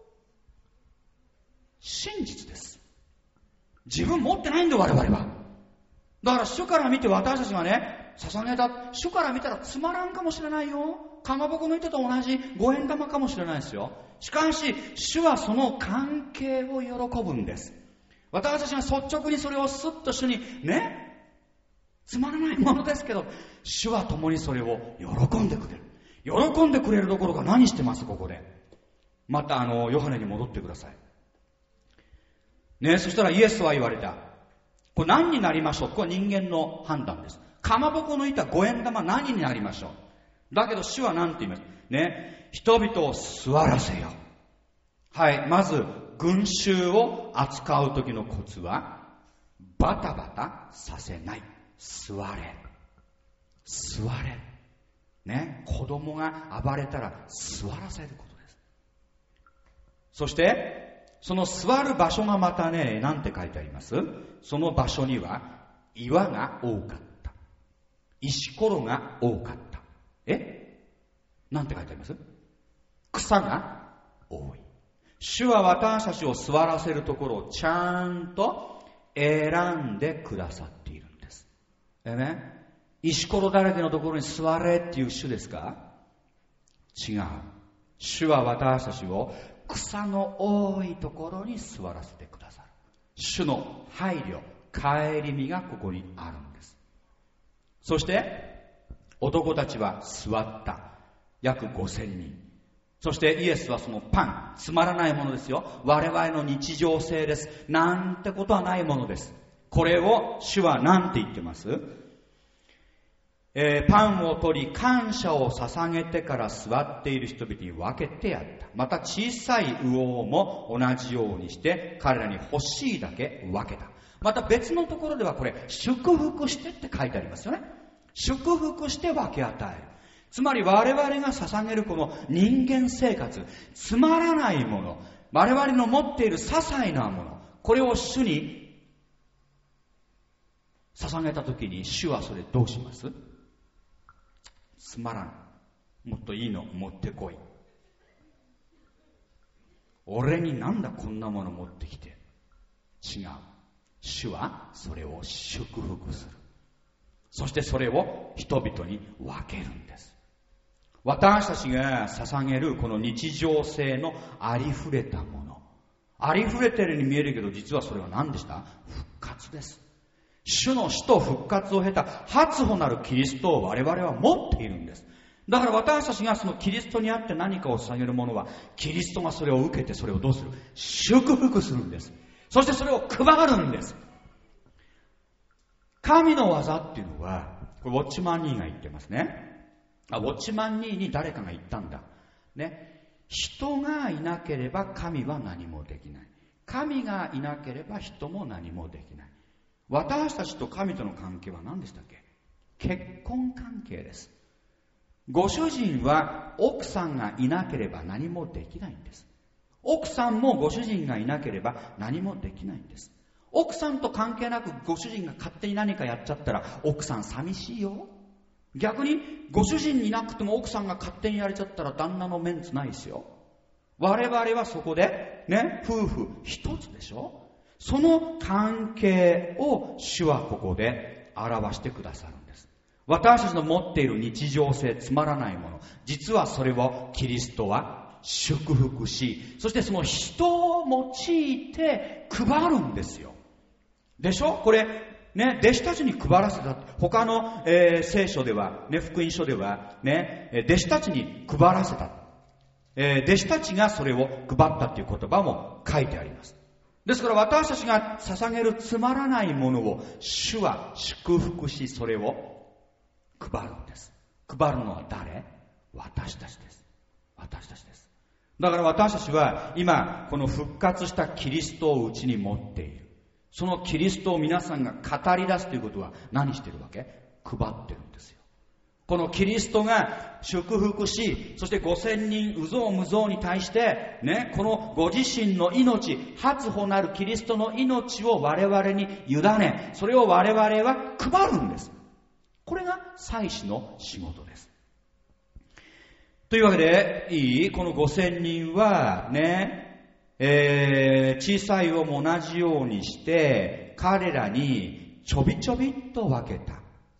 真実です。自分持ってないんだ我々は。だから主から見て私たちがね捧げた、主から見たらつまらんかもしれないよ。かまぼこの糸と同じ5円玉かもしれないですよ。しかし主はその関係を喜ぶんです。私たちが率直にそれをスッと主にね、つまらないものですけど、主は共にそれを喜んでくれる。喜んでくれるどころか何してますここで。またヨハネに戻ってください。ね、そしたらイエスは言われた。これ何になりましょう？これは人間の判断です。かまぼこの板5円玉何になりましょう？だけど主は何て言いますね、人々を座らせよ。はい、まず群衆を扱う時のコツはバタバタさせない。座れね、子供が暴れたら座らせることです。そしてその座る場所がまたね、なんて書いてあります？その場所には岩が多かった、石ころが多かった。なんて書いてあります？草が多い。主は私たちを座らせるところをちゃんと選んでくださっているんです。石ころだらけのところに座れっていう主ですか？違う。主は私たちを草の多いところに座らせてくださる。主の配慮、顧みがここにあるんです。そして男たちは座った。約5000人。そしてイエスはそのパン、つまらないものですよ。我々の日常性です。なんてことはないものです。これを主は何て言ってます？ パンを取り感謝を捧げてから座っている人々に分けてやった。また小さい魚も同じようにして彼らに欲しいだけ分けた。また別のところではこれ祝福してって書いてありますよね。祝福して分け与える。つまり我々が捧げるこの人間生活、つまらないもの、我々の持っている些細なもの、これを主に捧げたときに主はそれどうします？つまらん。もっといいの持ってこい。俺になんだこんなもの持ってきて。違う。主はそれを祝福する。そしてそれを人々に分けるんです。私たちが捧げるこの日常性のありふれたもの。ありふれてるように見えるけど、実はそれは何でした？復活です。主の死と復活を経た初歩なるキリストを我々は持っているんです。だから私たちがそのキリストにあって何かを捧げるものは、キリストがそれを受けてそれをどうする？祝福するんです。そしてそれを配るんです。神の技っていうのは、これウォッチマンニーが言ってますね。ウォッチマンニーに誰かが言ったんだ。ね。人がいなければ神は何もできない。神がいなければ人も何もできない。私たちと神との関係は何でしたっけ？結婚関係です。ご主人は奥さんがいなければ何もできないんです。奥さんもご主人がいなければ何もできないんです。奥さんと関係なくご主人が勝手に何かやっちゃったら奥さん寂しいよ。逆にご主人いなくても奥さんが勝手にやれちゃったら旦那のメンツないですよ。我々はそこでね、夫婦一つでしょ。その関係を主はここで表してくださるんです。私たちの持っている日常性、つまらないもの、実はそれをキリストは祝福し、そしてその人を用いて配るんですよ。でしょ？これね、弟子たちに配らせた。他の、聖書では、ね、福音書では、ね、弟子たちに配らせた。弟子たちがそれを配ったという言葉も書いてあります。ですから私たちが捧げるつまらないものを主は祝福し、それを配るんです。配るのは誰？私たちです。私たちです。だから私たちは今この復活したキリストをうちに持っている。そのキリストを皆さんが語り出すということは何してるわけ？配ってるんですよ。このキリストが祝福し、そして5000人うぞうむぞうに対してね、このご自身の命、初歩なるキリストの命を我々に委ね、それを我々は配るんです。これが祭司の仕事です。というわけでこの5000人はね、小さいをも同じようにして彼らにちょびちょびっと分けた。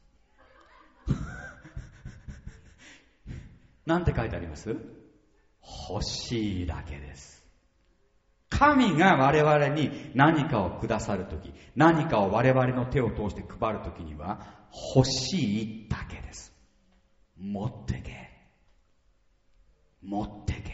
なんて書いてあります？欲しいだけです。神が我々に何かをくださるとき、何かを我々の手を通して配るときには欲しいだけです。持ってけ。持ってけ。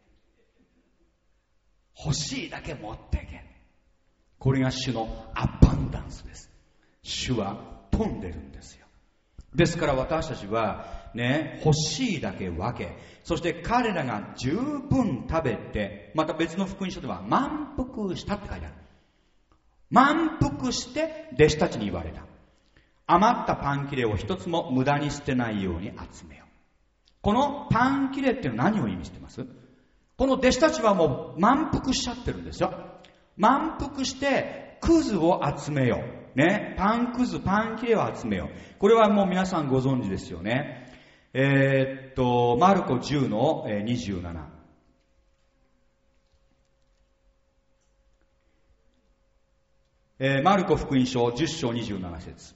欲しいだけ持ってけ。これが主のアバンダンスです。主は飛んでるんですよ。ですから私たちはね、欲しいだけ分け、そして彼らが十分食べて、また別の福音書では満腹したって書いてある。満腹して弟子たちに言われた。余ったパン切れを一つも無駄に捨てないように集めよう。このパン切れって何を意味してます？この弟子たちはもう満腹しちゃってるんですよ。満腹してくずを集めよう。ね、パンくず、パン切れを集めよう。これはもう皆さんご存知ですよね。マルコ10の27。マルコ福音書10章27節。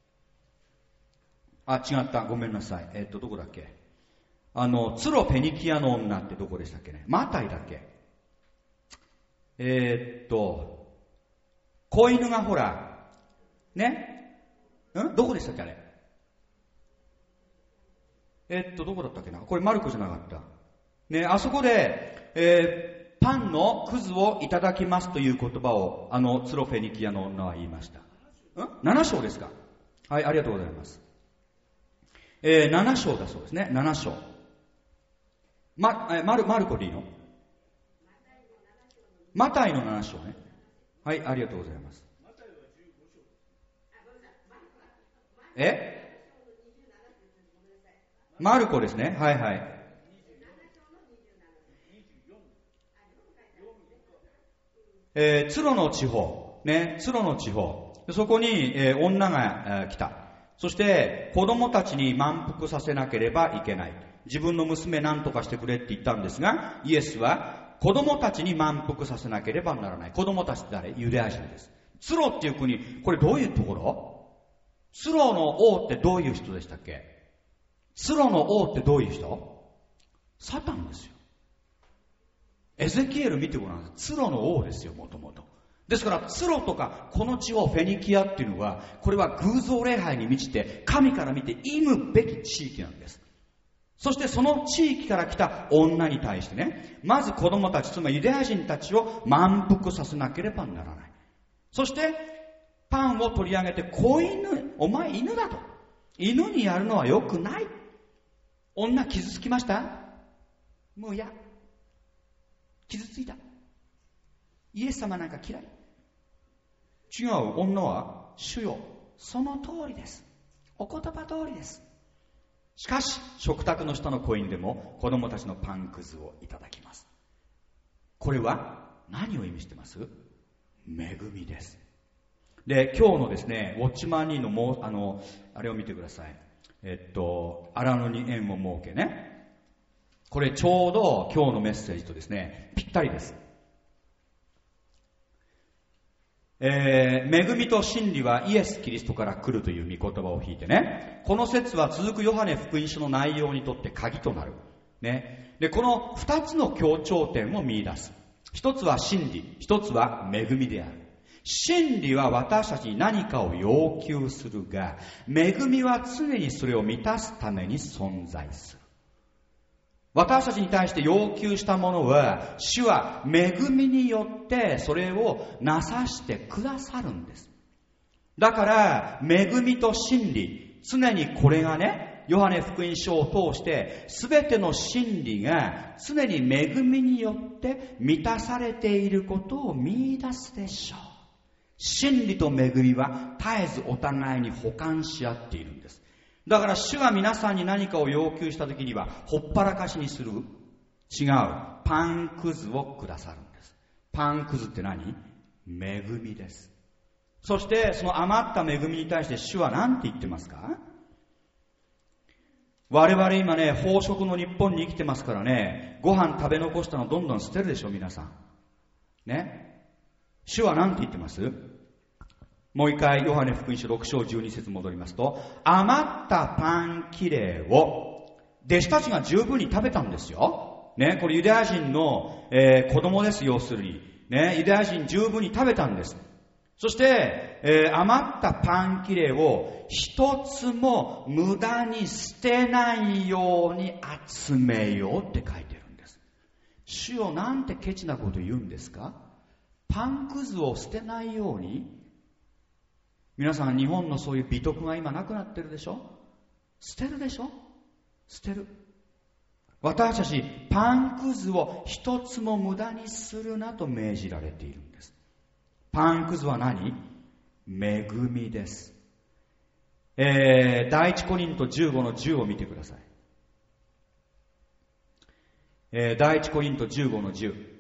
あ、違った。ごめんなさい。どこだっけ？ツロフェニキアの女ってどこでしたっけね？マタイだっけ？子犬がほら、ね？どこでしたっけあれ？どこだったっけな？これマルコじゃなかった。ね、あそこで、パンのくずをいただきますという言葉を、ツロフェニキアの女は言いました。7章ですか？はい、ありがとうございます。 7章だそうですね。7章。マルコでいいの？マタイの7章ね。はい、ありがとうございます。マルコですね。はいはい。ツロの地方。ね、ツロの地方。そこに、女が来た。そして、子供たちに満腹させなければいけない。自分の娘何とかしてくれって言ったんですが、イエスは子供たちに満腹させなければならない。子供たちって誰？ユダヤ人です。ツロっていう国、これどういうところ？ツロの王ってどういう人でしたっけ？ツロの王ってどういう人？サタンですよ。エゼキエル見てごらんなさい。ツロの王ですよ、もともと。ですから、ツロとか、この地方、フェニキアっていうのは、これは偶像礼拝に満ちて、神から見て忌むべき地域なんです。そしてその地域から来た女に対してね、まず子供たち、つまりユダヤ人たちを満腹させなければならない。そして、パンを取り上げて、子犬、お前犬だと。犬にやるのは良くない。女傷つきました？もう嫌。傷ついた。イエス様なんか嫌い。違う。女は、主よ、その通りです。お言葉通りです。しかし、食卓の下の子犬でも子供たちのパンくずをいただきます。これは何を意味してます？恵みです。で、今日のですね、ウォッチマンニーのあれを見てください。荒野に縁を設けね。これちょうど今日のメッセージとですね、ぴったりです。恵みと真理はイエス・キリストから来るという御言葉を引いてね、この説は続くヨハネ福音書の内容にとって鍵となる。ね。で、この二つの強調点を見出す。一つは真理、一つは恵みである。真理は私たちに何かを要求するが、恵みは常にそれを満たすために存在する。私たちに対して要求したものは、主は恵みによってそれをなさしてくださるんです。だから、恵みと真理、常にこれがね、ヨハネ福音書を通して、すべての真理が常に恵みによって満たされていることを見出すでしょう。真理と恵みは絶えずお互いに補完し合っているんです。だから主が皆さんに何かを要求したときには、ほっぱらかしにする？違う。パンくずをくださるんです。パンくずって何？恵みです。そしてその余った恵みに対して主は何て言ってますか？我々今ね、飽食の日本に生きてますからね、ご飯食べ残したのどんどん捨てるでしょ、皆さん。ね。主は何て言ってます？もう一回、ヨハネ福音書6章12節戻りますと、余ったパン切れを、弟子たちが十分に食べたんですよ。ね、これユダヤ人の、子供です、要するに。ね、ユダヤ人十分に食べたんです。そして、余ったパン切れを一つも無駄に捨てないように集めようって書いてるんです。主よ、なんてケチなこと言うんですか？パンくずを捨てないように。皆さん、日本のそういう美徳が今なくなってるでしょ？捨てるでしょ？捨てる。私たち、パンくずを一つも無駄にするなと命じられているんです。パンくずは何？恵みです。第一コリント15の10を見てください。第一コリント15の10。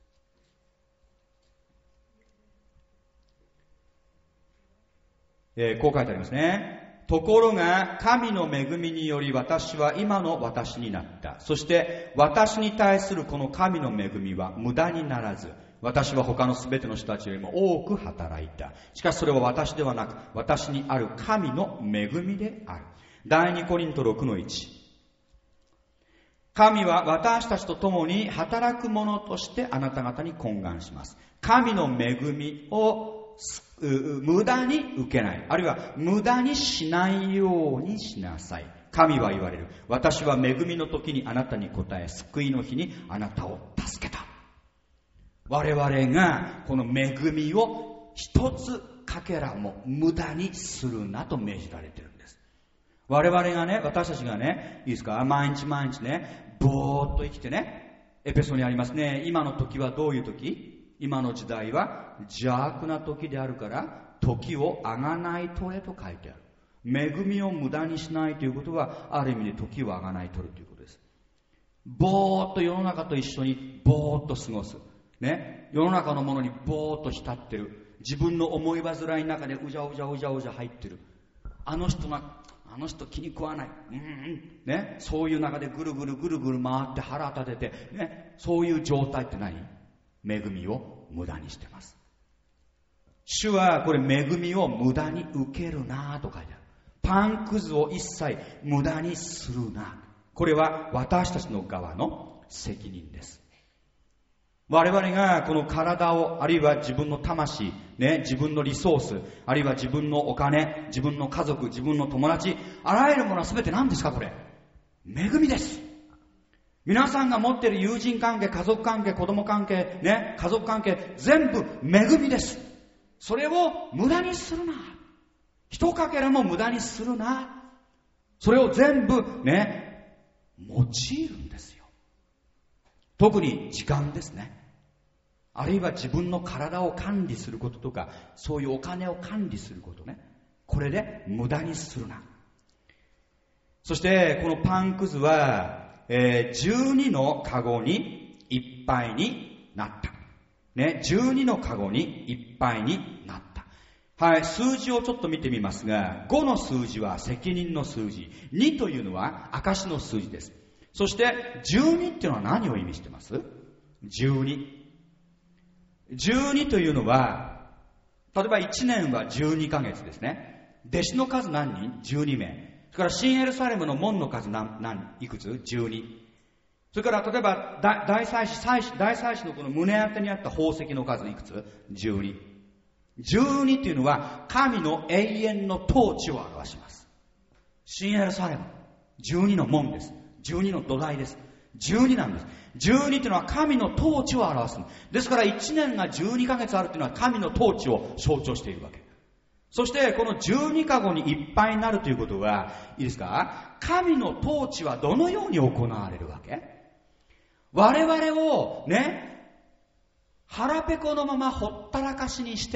こう書いてありますね。ところが神の恵みにより私は今の私になった。そして私に対するこの神の恵みは無駄にならず、私は他のすべての人たちよりも多く働いた。しかしそれは私ではなく、私にある神の恵みである。第2コリント6の1。神は私たちと共に働く者としてあなた方に懇願します。神の恵みを無駄に受けない。あるいは無駄にしないようにしなさい。神は言われる。私は恵みの時にあなたに答え、救いの日にあなたを助けた。我々がこの恵みを一つかけらも無駄にするなと命じられているんです。 我々がね、私たちがね、いいですか、毎日毎日ね、ぼーっと生きてね、エペソにありますね、今の時はどういう時？今の時代は邪悪な時であるから、時をあがない取れと書いてある。恵みを無駄にしないということは、ある意味で時をあがない取るということです。ぼーっと世の中と一緒にぼーっと過ごす。ね、世の中のものにぼーっと浸ってる。自分の思い煩いの中でうじゃうじゃうじゃうじゃ入ってる。あの人気に食わない。ね、そういう中でぐるぐるぐるぐる回って腹立てて、ね、そういう状態って何？恵みを無駄にしてます。主はこれ恵みを無駄に受けるなと書いてある。パンくずを一切無駄にするな。これは私たちの側の責任です。我々がこの体を、あるいは自分の魂、ね、自分のリソース、あるいは自分のお金、自分の家族、自分の友達、あらゆるものは全て何ですか？これ恵みです。皆さんが持っている友人関係、家族関係、子供関係、ね、家族関係、全部恵みです。それを無駄にするな。一かけらも無駄にするな。それを全部ね、用いるんですよ。特に時間ですね。あるいは自分の体を管理することとか、そういうお金を管理することね。これで無駄にするな。そしてこのパンくずは、12のカゴにいっぱいになった。ね、12のカゴにいっぱいになった。はい、数字をちょっと見てみますが、5の数字は責任の数字、2というのは証の数字です。そして12っていうのは何を意味してます？ 12 というのは、例えば1年は12ヶ月ですね。弟子の数何人？ 12 名。それから新エルサレムの門の数いくつ？ 12。それから例えば大祭司のこの胸当てにあった宝石の数いくつ？ 12。12っていうのは神の永遠の統治を表します。新エルサレム12の門です。12の土台です。12なんです。12っていうのは神の統治を表す。ですから1年が12ヶ月あるっていうのは神の統治を象徴しているわけ。そしてこの12カゴにいっぱいになるということは、いいですか？神の統治はどのように行われるわけ？我々をね、腹ペコのままほったらかしにして、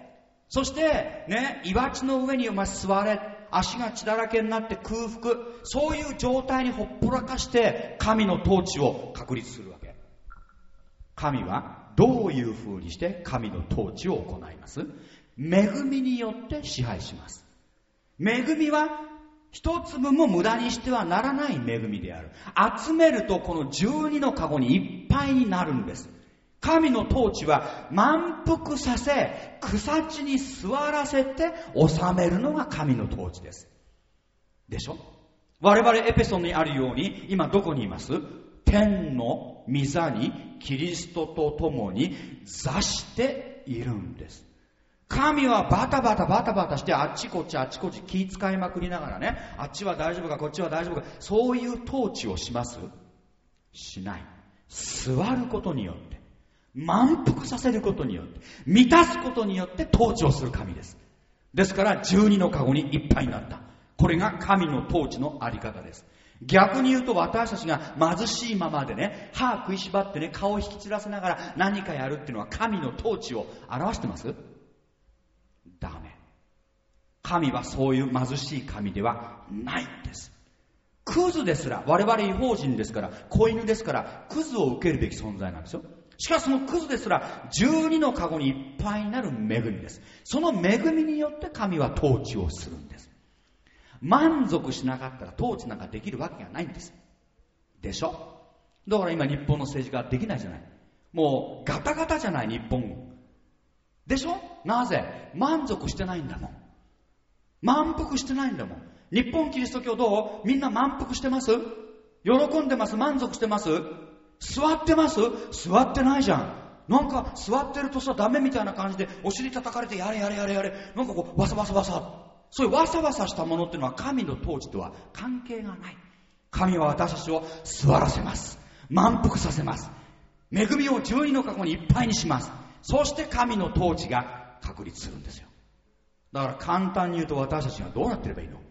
そしてね、岩地の上に座れ、足が血だらけになって空腹、そういう状態にほっぽらかして神の統治を確立するわけ。神はどういうふうにして神の統治を行います？恵みによって支配します。恵みは一粒も無駄にしてはならない恵みである。集めるとこの12のカゴにいっぱいになるんです。神の統治は満腹させ、草地に座らせて治めるのが神の統治です。でしょ？我々エペソンにあるように、今どこにいます？天の御座にキリストと共に座しているんです。神はバタバタしてあっちこっち気遣いまくりながらね、あっちは大丈夫かこっちは大丈夫か、そういう統治をします？しない。座ることによって、満腹させることによって、満たすことによって統治をする神です。ですから12のカゴにいっぱいになった。これが神の統治のあり方です。逆に言うと、私たちが貧しいままでね、歯食いしばってね、顔を引き散らせながら何かやるっていうのは神の統治を表してます？ダメ。神はそういう貧しい神ではないんです。クズですら、我々違法人ですから、子犬ですから、クズを受けるべき存在なんですよ。しかしそのクズですら12のカゴにいっぱいになる恵みです。その恵みによって神は統治をするんです。満足しなかったら統治なんかできるわけがないんです。でしょ？だから今日本の政治家はできないじゃない。もうガタガタじゃない日本でしょ？なぜ？満足してないんだもん。満腹してないんだもん。日本キリスト教どう？みんな満腹してます？喜んでます？満足してます？座ってます？座ってないじゃん。なんか座ってるとさ、ダメみたいな感じでお尻叩かれてやれなんかこうワサワサ、そういうワサワサしたものっていうのは神の統治とは関係がない。神は私たちを座らせます。満腹させます。恵みを12のカゴにいっぱいにします。そして神の統治が確立するんですよ。だから簡単に言うと、私たちがどうなってればいいの？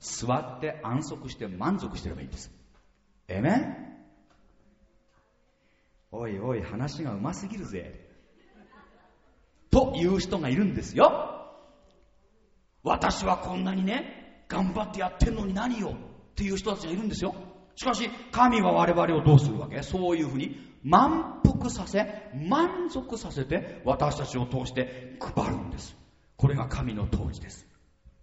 座って安息して満足してればいいんです。えめん？おいおい、話がうますぎるぜという人がいるんですよ。私はこんなにね頑張ってやってんのに何よっていう人たちがいるんですよ。しかし神は我々をどうするわけ？そういうふうに満腹させ、満足させて私たちを通して配るんです。これが神の統治です。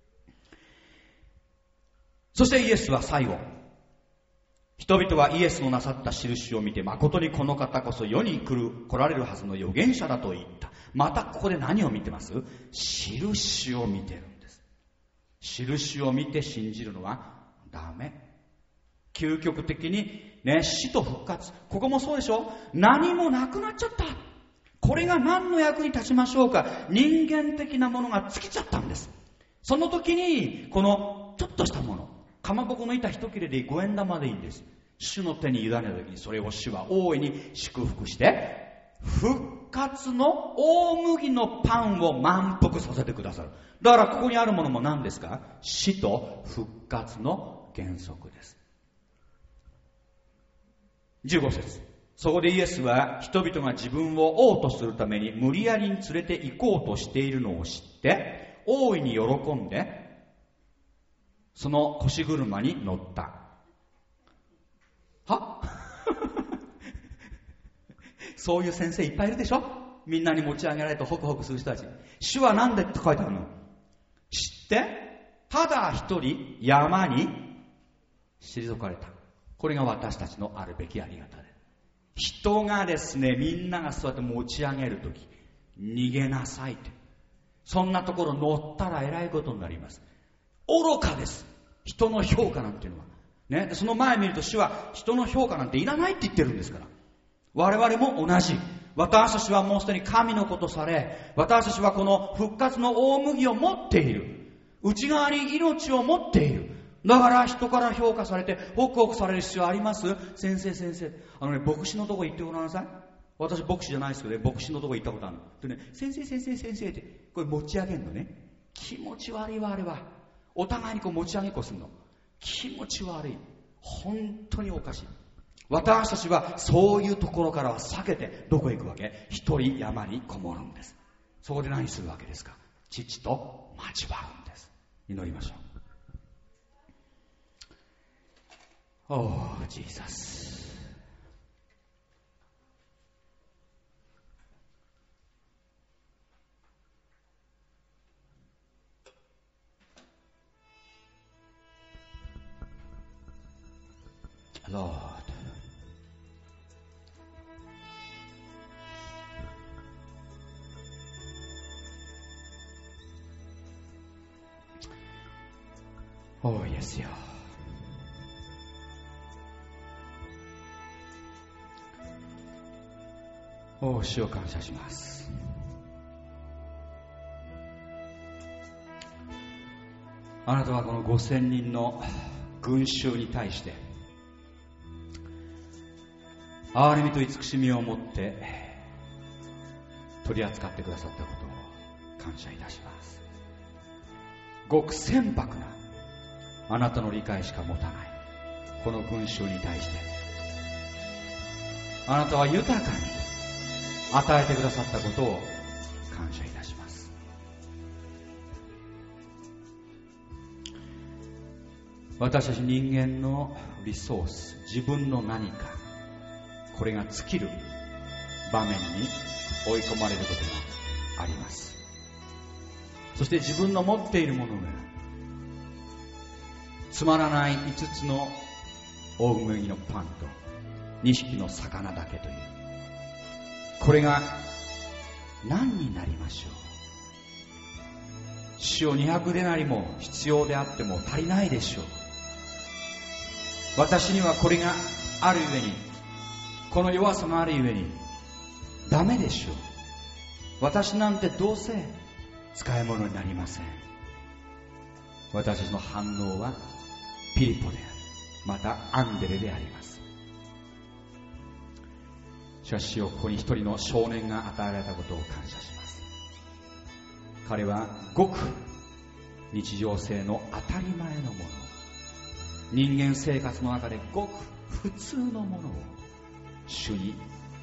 そしてイエスは最後、人々はイエスのなさった印を見て、誠にこの方こそ世に来られるはずの預言者だと言った。またここで何を見てます？印を見てるんです。印を見て信じるのはダメ。究極的にね、死と復活、ここもそうでしょ。何もなくなっちゃった。これが何の役に立ちましょうか。人間的なものが尽きちゃったんです。その時にこのちょっとしたもの、かまぼこの板一切れで5円玉でいいんです。主の手に委ねた時にそれを主は大いに祝福して復活の大麦のパンを満腹させてくださる。だからここにあるものも何ですか？死と復活の原則です。15節、そこでイエスは人々が自分を王とするために無理やりに連れて行こうとしているのを知って大いに喜んでその腰車に乗った。はそういう先生いっぱいいるでしょ。みんなに持ち上げられてホクホクする人たち。主は何でって書いてあるの？知ってただ一人山に退かれた。これが私たちのあるべきあり方で、人がですね、みんながそうやって持ち上げるとき逃げなさいって、そんなところ乗ったらえらいことになります。愚かです。人の評価なんていうのはね。その前見ると主は人の評価なんていらないって言ってるんですから。我々も同じ。私たちはもうすでに神の子とされ、私たちはこの復活の大麦を持っている。内側に命を持っている。だから人から評価されてホクホクされる必要あります？先生牧師のとこ行ってごらんなさい。私牧師じゃないですけどね、牧師のとこ行ったことあるのでね、先生ってこれ持ち上げるのね。気持ち悪いわ。あれはお互いにこう持ち上げっこするの。気持ち悪い。本当におかしい。私たちはそういうところからは避けてどこへ行くわけ？一人山にこもるんです。そこで何するわけですか？父と交わるんです。祈りましょう。Oh, Jesus. Lord. Oh, yes, yeah.主を感謝します。あなたはこの5000人の群衆に対して憐れみと慈しみを持って取り扱ってくださったことを感謝いたします。ごく船舶なあなたの理解しか持たないこの群衆に対してあなたは豊かに与えてくださったことを感謝いたします。私たち人間のリソース、自分の何か、これが尽きる場面に追い込まれることがあります。そして自分の持っているものがつまらない5つの大麦のパンと2匹の魚だけという、これが何になりましょう。塩200デナリも必要であっても足りないでしょう。私にはこれがあるゆえに、この弱さがあるゆえにダメでしょう。私なんてどうせ使い物になりません。私たちの反応はピリポである、またアンデレであります。しかしここに一人の少年が与えられたことを感謝します。彼はごく日常性の当たり前のもの、 人間生活の中でごく普通のものを主に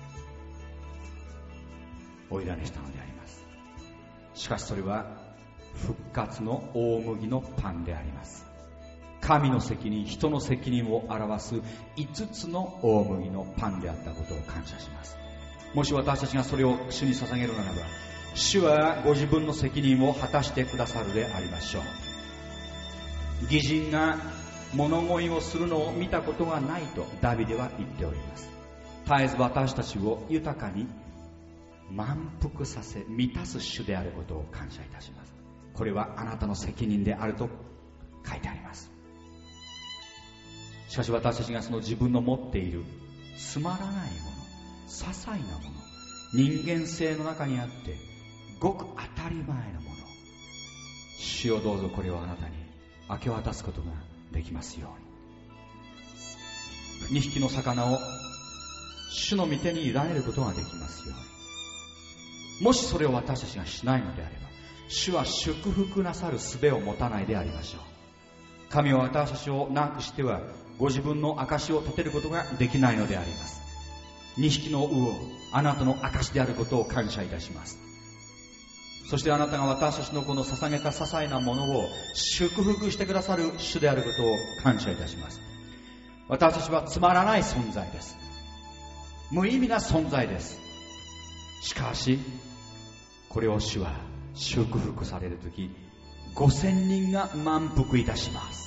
お委ねしたのであります。しかしそれは復活の大麦のパンであります。神の責任、人の責任を表す5つの大麦のパンであったことを感謝します。もし私たちがそれを主に捧げるならば、主はご自分の責任を果たしてくださるでありましょう。義人が物乞いをするのを見たことがないとダビデは言っております。絶えず私たちを豊かに満腹させ満たす主であることを感謝いたします。これはあなたの責任であると書いてあります。しかし私たちがその自分の持っているつまらないもの、些細なもの、人間性の中にあってごく当たり前のもの、主よどうぞこれをあなたに明け渡すことができますように。2匹の魚を主の御手に委ねることができますように。もしそれを私たちがしないのであれば、主は祝福なさる術を持たないでありましょう。神は私たちをなくしてはご自分の証を立てることができないのであります。2匹の魚、あなたの証であることを感謝いたします。そしてあなたが私たちのこの捧げた些細なものを祝福してくださる主であることを感謝いたします。私たちはつまらない存在です。無意味な存在です。しかしこれを主は祝福されるとき、5000人が満腹いたします。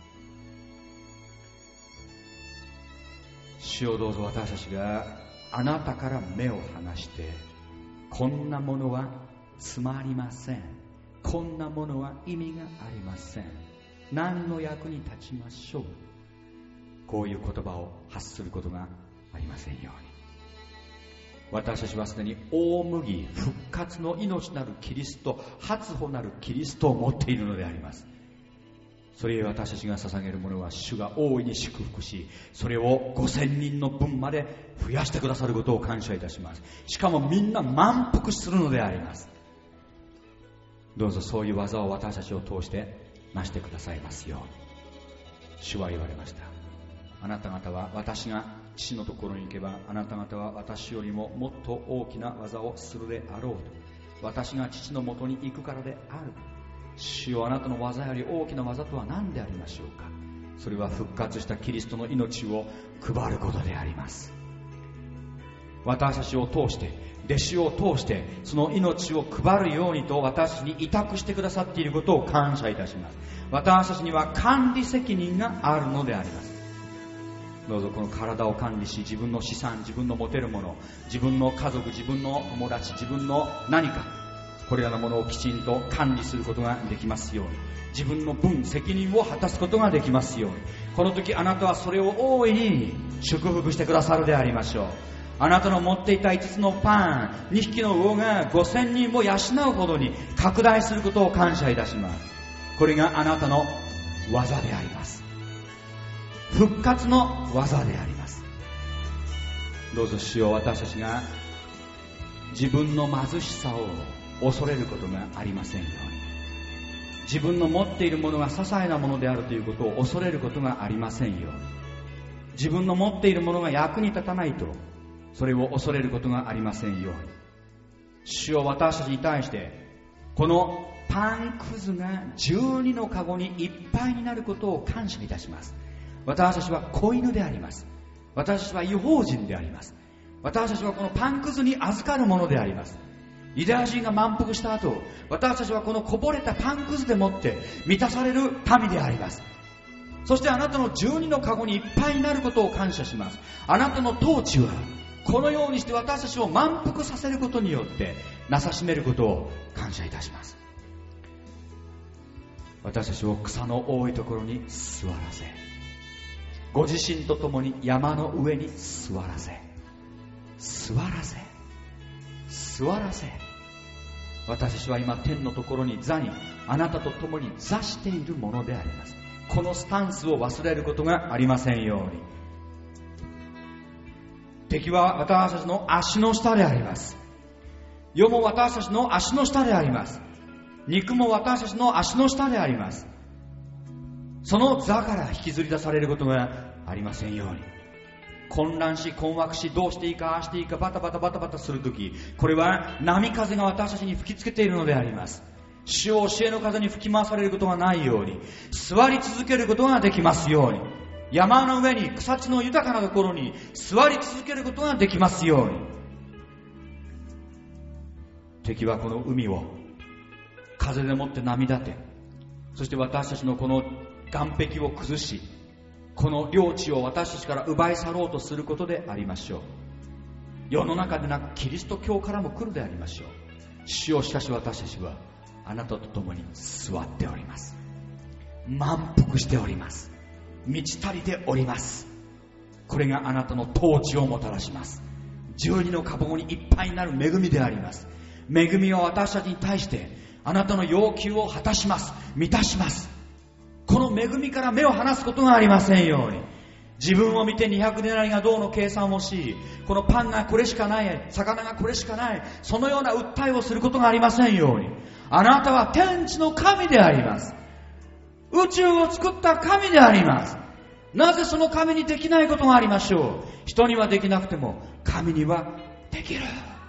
主よどうぞ私たちがあなたから目を離して、こんなものはつまりません、こんなものは意味がありません、何の役に立ちましょう、こういう言葉を発することがありませんように。私たちはすでに大麦、復活の命なるキリスト、初歩なるキリストを持っているのであります。それゆえ私たちが捧げるものは主が大いに祝福し、それを5000人の分まで増やしてくださることを感謝いたします。しかもみんな満腹するのであります。どうぞそういう技を私たちを通してなしてくださいますように。主は言われました。あなた方は私が父のところに行けば、あなた方は私よりももっと大きな技をするであろうと。私が父のもとに行くからである。主よ、あなたの技より大きな技とは何でありましょうか。それは復活したキリストの命を配ることであります。私たちを通して、弟子を通してその命を配るようにと私に委託してくださっていることを感謝いたします。私たちには管理責任があるのであります。どうぞこの体を管理し、自分の資産、自分の持てるもの、自分の家族、自分の友達、自分の何か、これらのものをきちんと管理することができますように、自分の分、責任を果たすことができますように。この時あなたはそれを大いに祝福してくださるでありましょう。あなたの持っていた5つのパン、2匹の魚が5000人を養うほどに拡大することを感謝いたします。これがあなたの技であります。復活の技であります。どうぞ主よ、私たちが自分の貧しさを恐れることがありませんように、自分の持っているものが些細なものであるということを恐れることがありませんように、自分の持っているものが役に立たないとそれを恐れることがありませんように。主よ、私たちに対してこのパンくずが12のカゴにいっぱいになることを感謝いたします。私たちは子犬であります。私たちは異邦人であります。私たちはこのパンくずに預かるものであります。ユダヤ人が満腹した後、私たちはこのこぼれたパンくずでもって満たされる民であります。そしてあなたの12のカゴにいっぱいになることを感謝します。あなたの統治はこのようにして私たちを満腹させることによってなさしめることを感謝いたします。私たちを草の多いところに座らせ、ご自身と共に山の上に座らせ、私たちは今天のところに座に、あなたと共に座しているものであります。このスタンスを忘れることがありませんように。敵は私たちの足の下であります。世も私たちの足の下であります。肉も私たちの足の下であります。 その座から引きずり出されることがありませんように。混乱し困惑し、どうしていいかああしていいかバタバタバタバタするとき、これは波風が私たちに吹きつけているのであります。主を教えの風に吹き回されることがないように、座り続けることができますように、山の上に草地の豊かなところに座り続けることができますように。敵はこの海を風でもって波立て、そして私たちのこの岸壁を崩し、この領地を私たちから奪い去ろうとすることでありましょう。世の中でなくキリスト教からも来るでありましょう。主よ、しかし私たちはあなたと共に座っております。満腹しております。満ち足りております。これがあなたの統治をもたらします。十二のかごにいっぱいになる恵みであります。恵みは私たちに対してあなたの要求を果たします。満たします。この恵みから目を離すことがありませんように。自分を見て200デナリがどうの計算をし、このパンがこれしかない、魚がこれしかない、そのような訴えをすることがありませんように。あなたは天地の神であります。宇宙を作った神であります。なぜその神にできないことがありましょう。人にはできなくても神にはできる。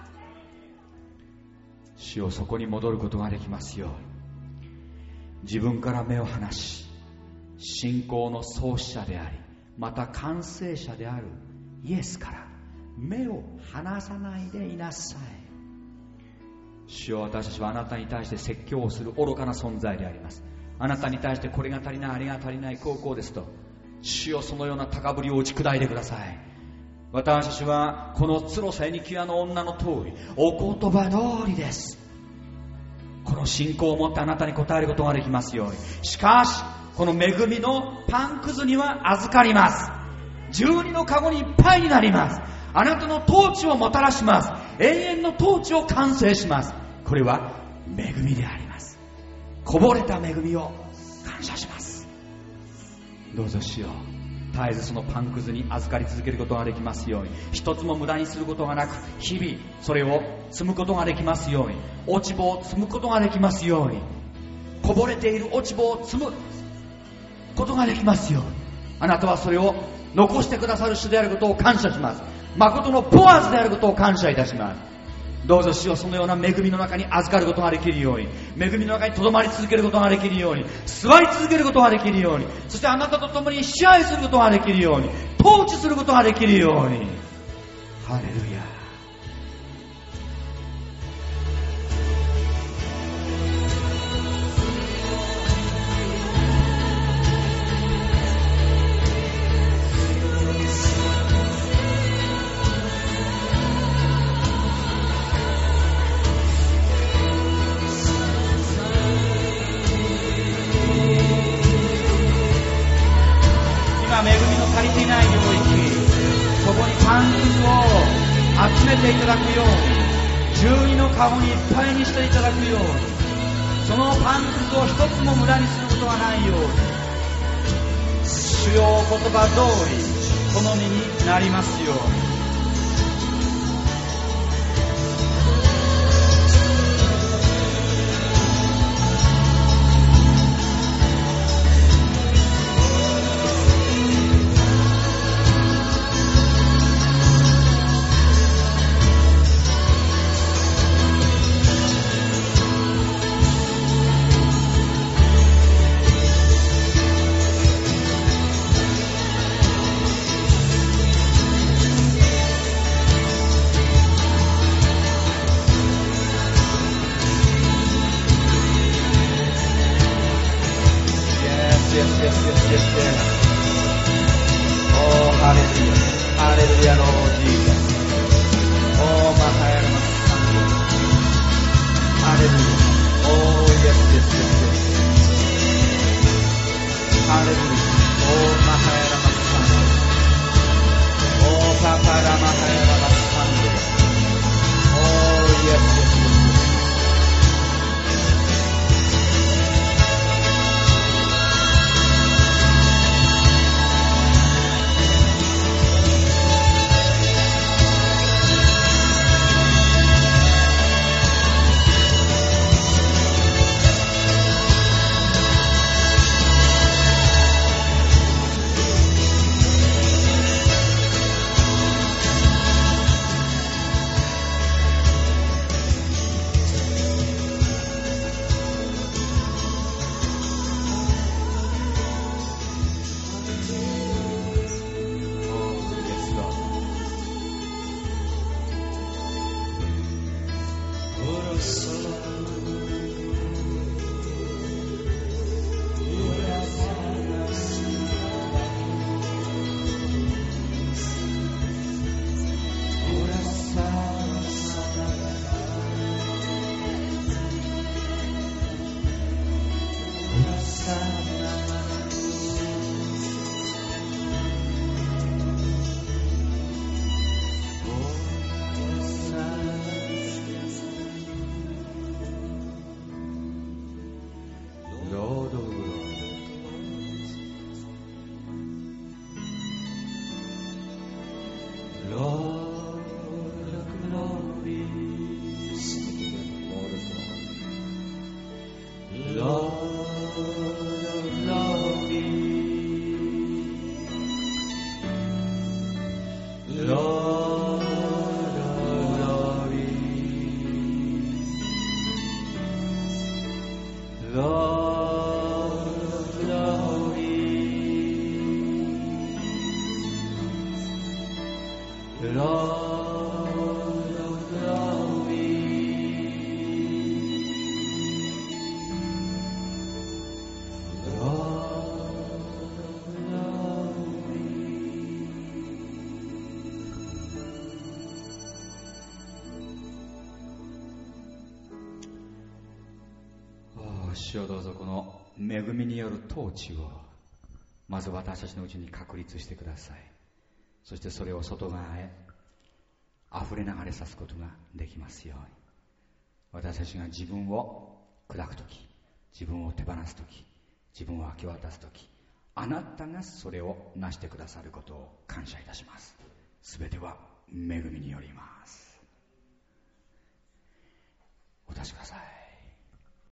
主よ、そこに戻ることができますように。自分から目を離し、信仰の創始者であり、また完成者であるイエスから目を離さないでいなさい。主よ、私たちはあなたに対して説教をする愚かな存在であります。あなたに対してこれが足りない、あれが足りない、こうですと、主よ、そのような高ぶりを打ち砕いてください。私たちはこのツロサエニキアの女の通り、お言葉通りです。この信仰を持ってあなたに応えることができますように。しかしこの恵みのパンくずには預かります。12のカゴにいっぱいになります。あなたの統治をもたらします。永遠の統治を完成します。これは恵みであります。こぼれた恵みを感謝します。どうぞ主よ、絶えずそのパンくずに預かり続けることができますように。一つも無駄にすることがなく、日々それを積むことができますように。落ち葉を積むことができますように。こぼれている落ち葉を積むことができますように。あなたはそれを残してくださる主であることを感謝します。誠のボアズであることを感謝いたします。どうぞ主よ、そのような恵みの中に預かることができるように、恵みの中に留まり続けることができるように、座り続けることができるように、そしてあなたと共に支配することができるように、統治することができるように。ハレルヤ。集めていただくように、12のカゴにいっぱいにしていただくように、そのパンくずを一つも無駄にすることがないように、主よ、お言葉通りこの身になりますように。 主よ、どうぞこの恵みによる統治をまず私たちのうちに確立してください。そしてそれを外側へ溢れ流れさすことができますように。私たちが自分を砕くとき、自分を手放すとき、自分を明け渡すとき、あなたがそれをなしてくださることを感謝いたします。すべては恵みによります。お立ちください。